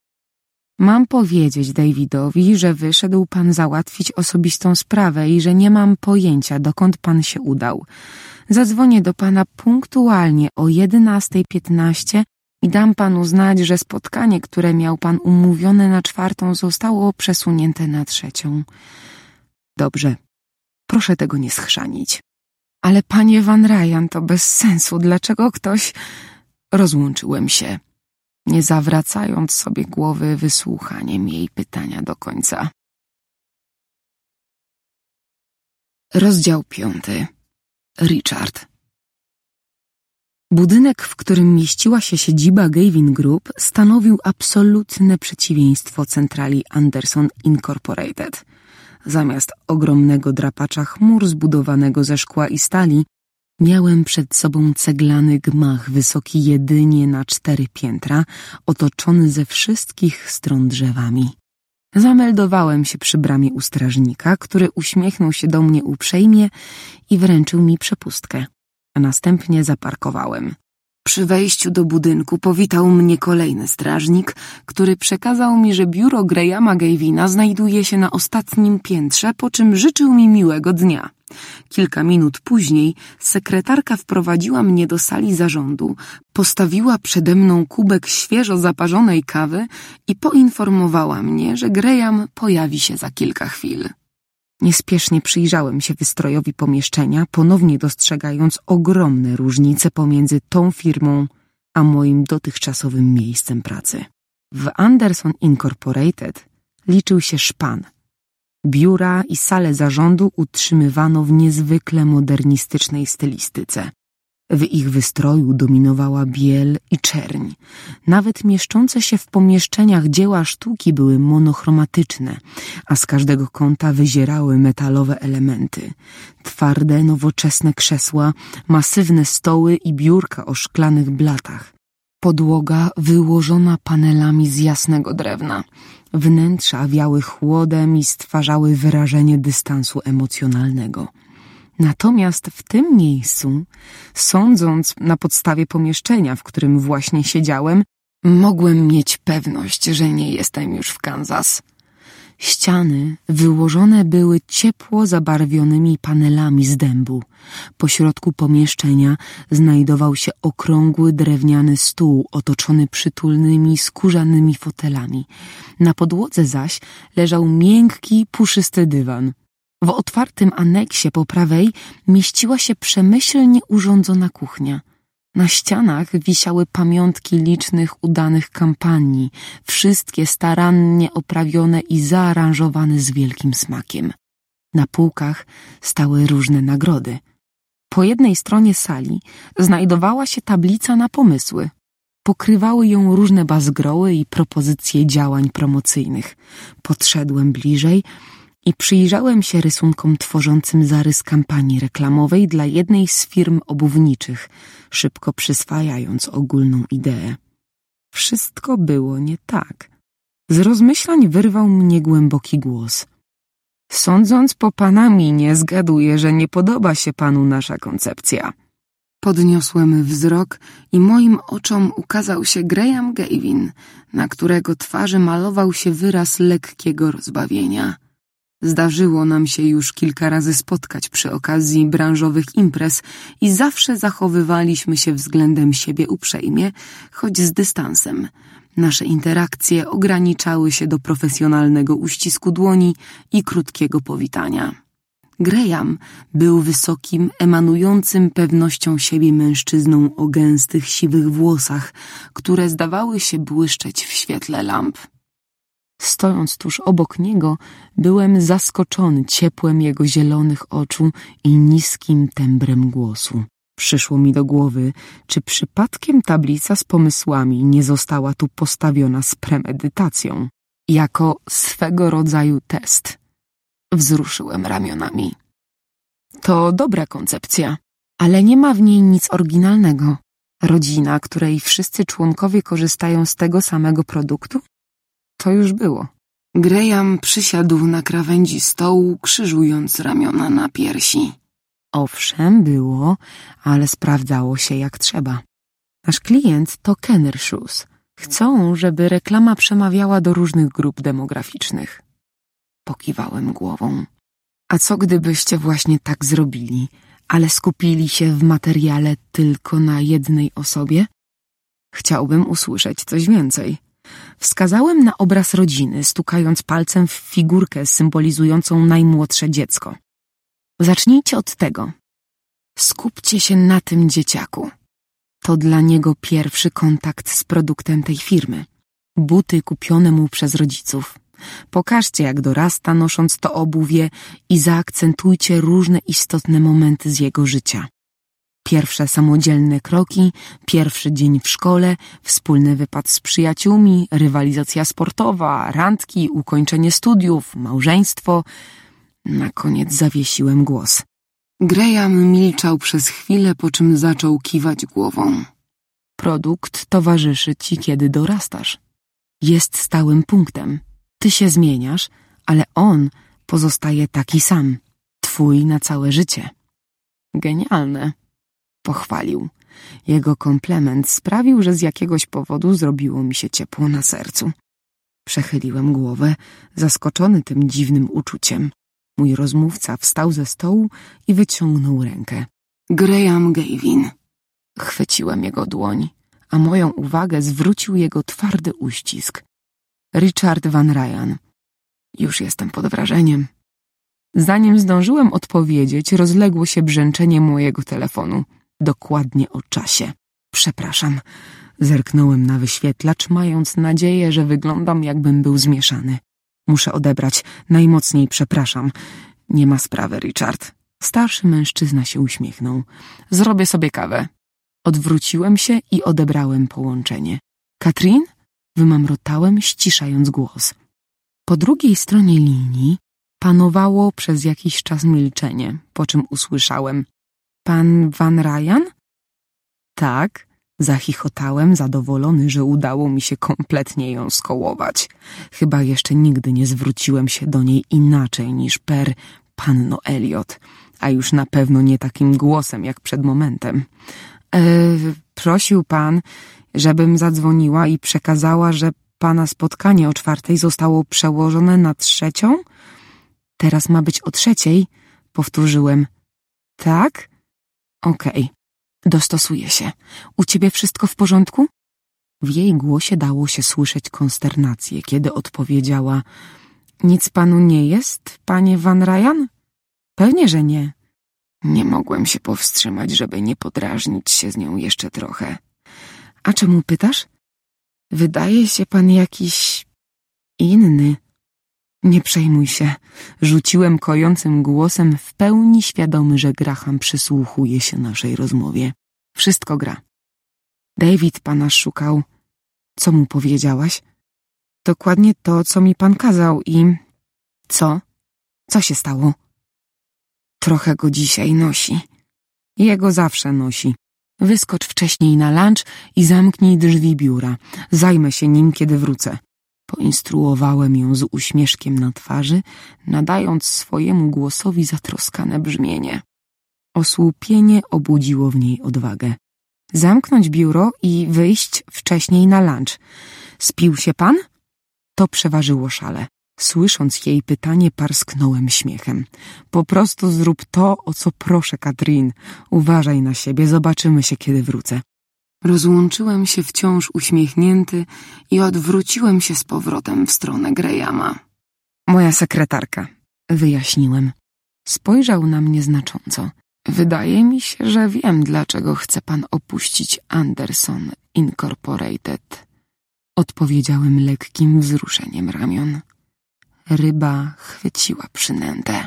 Mam powiedzieć Davidowi, że wyszedł pan załatwić osobistą sprawę i że nie mam pojęcia, dokąd pan się udał. Zadzwonię do pana punktualnie o jedenastej piętnaście i dam panu znać, że spotkanie, które miał pan umówione na czwartą, zostało przesunięte na trzecią. Dobrze, proszę tego nie schrzanić. Ale panie Van Ryan, to bez sensu. Dlaczego ktoś... Rozłączyłem się, nie zawracając sobie głowy wysłuchaniem jej pytania do końca. Rozdział piąty. Richard. Budynek, w którym mieściła się siedziba Gavin Group, stanowił absolutne przeciwieństwo centrali Anderson Incorporated. Zamiast ogromnego drapacza chmur zbudowanego ze szkła i stali, miałem przed sobą ceglany gmach wysoki jedynie na cztery piętra, otoczony ze wszystkich stron drzewami. Zameldowałem się przy bramie u strażnika, który uśmiechnął się do mnie uprzejmie i wręczył mi przepustkę, a następnie zaparkowałem. Przy wejściu do budynku powitał mnie kolejny strażnik, który przekazał mi, że biuro Grahama Gavina znajduje się na ostatnim piętrze, po czym życzył mi miłego dnia. Kilka minut później sekretarka wprowadziła mnie do sali zarządu, postawiła przede mną kubek świeżo zaparzonej kawy i poinformowała mnie, że Graham pojawi się za kilka chwil. Niespiesznie przyjrzałem się wystrojowi pomieszczenia, ponownie dostrzegając ogromne różnice pomiędzy tą firmą a moim dotychczasowym miejscem pracy. W Anderson Incorporated liczył się szpan. Biura i sale zarządu utrzymywano w niezwykle modernistycznej stylistyce. W ich wystroju dominowała biel i czerń. Nawet mieszczące się w pomieszczeniach dzieła sztuki były monochromatyczne, a z każdego kąta wyzierały metalowe elementy. Twarde, nowoczesne krzesła, masywne stoły i biurka o szklanych blatach. Podłoga wyłożona panelami z jasnego drewna. Wnętrza wiały chłodem i stwarzały wyrażenie dystansu emocjonalnego. Natomiast w tym miejscu, sądząc na podstawie pomieszczenia, w którym właśnie siedziałem, mogłem mieć pewność, że nie jestem już w Kansas. Ściany wyłożone były ciepło zabarwionymi panelami z dębu. Pośrodku pomieszczenia znajdował się okrągły drewniany stół otoczony przytulnymi, skórzanymi fotelami. Na podłodze zaś leżał miękki, puszysty dywan. W otwartym aneksie po prawej mieściła się przemyślnie urządzona kuchnia. Na ścianach wisiały pamiątki licznych udanych kampanii, wszystkie starannie oprawione i zaaranżowane z wielkim smakiem. Na półkach stały różne nagrody. Po jednej stronie sali znajdowała się tablica na pomysły. Pokrywały ją różne bazgroły i propozycje działań promocyjnych. Podszedłem bliżej i przyjrzałem się rysunkom tworzącym zarys kampanii reklamowej dla jednej z firm obuwniczych, szybko przyswajając ogólną ideę. Wszystko było nie tak. Z rozmyślań wyrwał mnie głęboki głos. Sądząc po pana minie, zgaduję, że nie podoba się panu nasza koncepcja. Podniosłem wzrok i moim oczom ukazał się Graham Gavin, na którego twarzy malował się wyraz lekkiego rozbawienia. Zdarzyło nam się już kilka razy spotkać przy okazji branżowych imprez i zawsze zachowywaliśmy się względem siebie uprzejmie, choć z dystansem. Nasze interakcje ograniczały się do profesjonalnego uścisku dłoni i krótkiego powitania. Graham był wysokim, emanującym pewnością siebie mężczyzną o gęstych, siwych włosach, które zdawały się błyszczeć w świetle lamp. Stojąc tuż obok niego, byłem zaskoczony ciepłem jego zielonych oczu i niskim tembrem głosu. Przyszło mi do głowy, czy przypadkiem tablica z pomysłami nie została tu postawiona z premedytacją, jako swego rodzaju test. Wzruszyłem ramionami. To dobra koncepcja, ale nie ma w niej nic oryginalnego. Rodzina, której wszyscy członkowie korzystają z tego samego produktu? To już było. Graham przysiadł na krawędzi stołu, krzyżując ramiona na piersi. Owszem, było, ale sprawdzało się jak trzeba. Nasz klient to Kenner Shoes. Chcą, żeby reklama przemawiała do różnych grup demograficznych. Pokiwałem głową. A co gdybyście właśnie tak zrobili, ale skupili się w materiale tylko na jednej osobie? Chciałbym usłyszeć coś więcej. Wskazałem na obraz rodziny, stukając palcem w figurkę symbolizującą najmłodsze dziecko. Zacznijcie od tego. Skupcie się na tym dzieciaku. To dla niego pierwszy kontakt z produktem tej firmy. Buty kupione mu przez rodziców. Pokażcie, jak dorasta, nosząc to obuwie i zaakcentujcie różne istotne momenty z jego życia. Pierwsze samodzielne kroki, pierwszy dzień w szkole, wspólny wypad z przyjaciółmi, rywalizacja sportowa, randki, ukończenie studiów, małżeństwo. Na koniec zawiesiłem głos. Graham milczał przez chwilę, po czym zaczął kiwać głową. Produkt towarzyszy ci, kiedy dorastasz. Jest stałym punktem. Ty się zmieniasz, ale on pozostaje taki sam. Twój na całe życie. Genialne. Pochwalił. Jego komplement sprawił, że z jakiegoś powodu zrobiło mi się ciepło na sercu. Przechyliłem głowę, zaskoczony tym dziwnym uczuciem. Mój rozmówca wstał ze stołu i wyciągnął rękę. Graham Gavin. Chwyciłem jego dłoń, a moją uwagę zwrócił jego twardy uścisk. Richard Van Ryan. Już jestem pod wrażeniem. Zanim zdążyłem odpowiedzieć, rozległo się brzęczenie mojego telefonu. Dokładnie o czasie. Przepraszam. Zerknąłem na wyświetlacz, mając nadzieję, że wyglądam, jakbym był zmieszany. Muszę odebrać. Najmocniej przepraszam. Nie ma sprawy, Richard. Starszy mężczyzna się uśmiechnął. Zrobię sobie kawę. Odwróciłem się i odebrałem połączenie. Katrin? Wymamrotałem, ściszając głos. Po drugiej stronie linii panowało przez jakiś czas milczenie, po czym usłyszałem: Pan Van Ryan? Tak, zachichotałem, zadowolony, że udało mi się kompletnie ją skołować. Chyba jeszcze nigdy nie zwróciłem się do niej inaczej niż per panno Elliot, a już na pewno nie takim głosem jak przed momentem. E, prosił pan, żebym zadzwoniła i przekazała, że pana spotkanie o czwartej zostało przełożone na trzecią? Teraz ma być o trzeciej, powtórzyłem. Tak? Okej, dostosuję się. U ciebie wszystko w porządku? W jej głosie dało się słyszeć konsternację, kiedy odpowiedziała: Nic panu nie jest, panie Van Ryan? Pewnie, że nie. Nie mogłem się powstrzymać, żeby nie podrażnić się z nią jeszcze trochę. A czemu pytasz? Wydaje się pan jakiś inny. Nie przejmuj się, rzuciłem kojącym głosem, w pełni świadomy, że Graham przysłuchuje się naszej rozmowie. Wszystko gra. David pana szukał. Co mu powiedziałaś? Dokładnie to, co mi pan kazał i... Co? Co się stało? Trochę go dzisiaj nosi. Jego zawsze nosi. Wyskocz wcześniej na lunch i zamknij drzwi biura. Zajmę się nim, kiedy wrócę. Poinstruowałem ją z uśmieszkiem na twarzy, nadając swojemu głosowi zatroskane brzmienie. Osłupienie obudziło w niej odwagę. Zamknąć biuro i wyjść wcześniej na lunch. Spił się pan? To przeważyło szale. Słysząc jej pytanie, parsknąłem śmiechem. Po prostu zrób to, o co proszę, Katrin. Uważaj na siebie, zobaczymy się, kiedy wrócę. Rozłączyłem się wciąż uśmiechnięty i odwróciłem się z powrotem w stronę Grahama. Moja sekretarka, wyjaśniłem. Spojrzał na mnie znacząco. Wydaje mi się, że wiem, dlaczego chce pan opuścić Anderson Incorporated. Odpowiedziałem lekkim wzruszeniem ramion. Ryba chwyciła przynętę.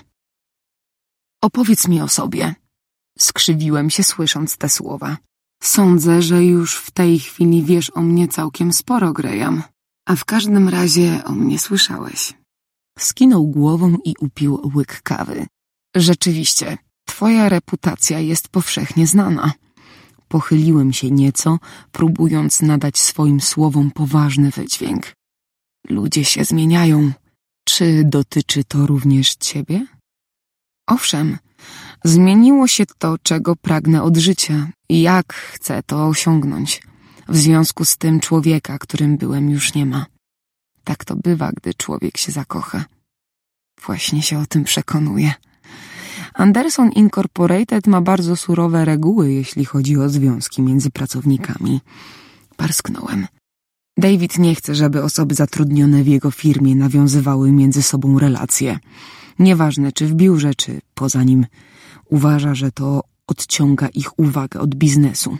Opowiedz mi o sobie. Skrzywiłem się, słysząc te słowa. Sądzę, że już w tej chwili wiesz o mnie całkiem sporo, Graham. A w każdym razie o mnie słyszałeś. Skinął głową i upił łyk kawy. Rzeczywiście, twoja reputacja jest powszechnie znana. Pochyliłem się nieco, próbując nadać swoim słowom poważny wydźwięk. Ludzie się zmieniają. Czy dotyczy to również ciebie? Owszem, zmieniło się to, czego pragnę od życia i jak chcę to osiągnąć. W związku z tym człowieka, którym byłem, już nie ma. Tak to bywa, gdy człowiek się zakocha. Właśnie się o tym przekonuję. Anderson Incorporated ma bardzo surowe reguły, jeśli chodzi o związki między pracownikami. Parsknąłem. David nie chce, żeby osoby zatrudnione w jego firmie nawiązywały między sobą relacje. Nieważne, czy w biurze, czy poza nim. Uważa, że to odciąga ich uwagę od biznesu.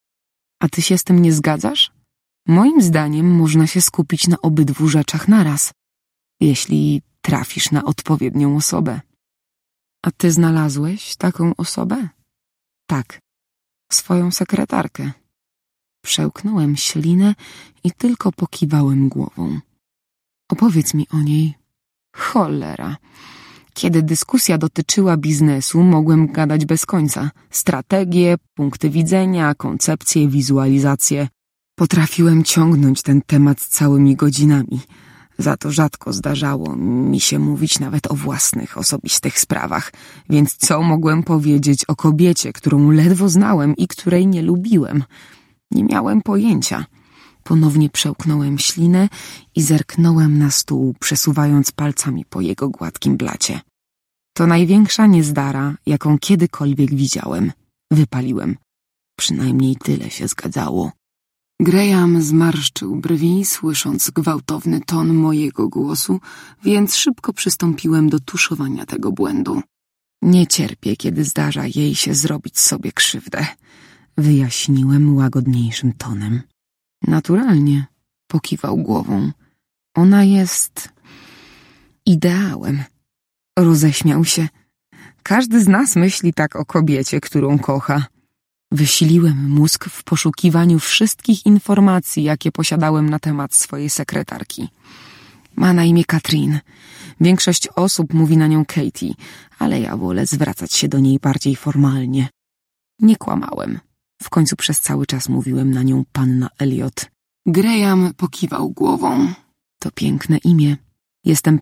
A ty się z tym nie zgadzasz? Moim zdaniem można się skupić na obydwu rzeczach naraz, jeśli trafisz na odpowiednią osobę. A ty znalazłeś taką osobę? Tak, swoją sekretarkę. Przełknąłem ślinę i tylko pokiwałem głową. Opowiedz mi o niej. Cholera. Kiedy dyskusja dotyczyła biznesu, mogłem gadać bez końca. Strategie, punkty widzenia, koncepcje, wizualizacje. Potrafiłem ciągnąć ten temat całymi godzinami. Za to rzadko zdarzało mi się mówić nawet o własnych, osobistych sprawach. Więc co mogłem powiedzieć o kobiecie, którą ledwo znałem i której nie lubiłem? Nie miałem pojęcia. Ponownie przełknąłem ślinę i zerknąłem na stół, przesuwając palcami po jego gładkim blacie. To największa niezdara, jaką kiedykolwiek widziałem. Wypaliłem. Przynajmniej tyle się zgadzało. Graham zmarszczył brwi, słysząc gwałtowny ton mojego głosu, więc szybko przystąpiłem do tuszowania tego błędu. Nie cierpię, kiedy zdarza jej się zrobić sobie krzywdę. Wyjaśniłem łagodniejszym tonem. Naturalnie, pokiwał głową. Ona jest ideałem. Roześmiał się. Każdy z nas myśli tak o kobiecie, którą kocha. Wysiliłem mózg w poszukiwaniu wszystkich informacji, jakie posiadałem na temat swojej sekretarki. Ma na imię Katrin. Większość osób mówi na nią Katie, ale ja wolę zwracać się do niej bardziej formalnie. Nie kłamałem. W końcu przez cały czas mówiłem na nią panna Elliot. Graham pokiwał głową. To piękne imię. Jestem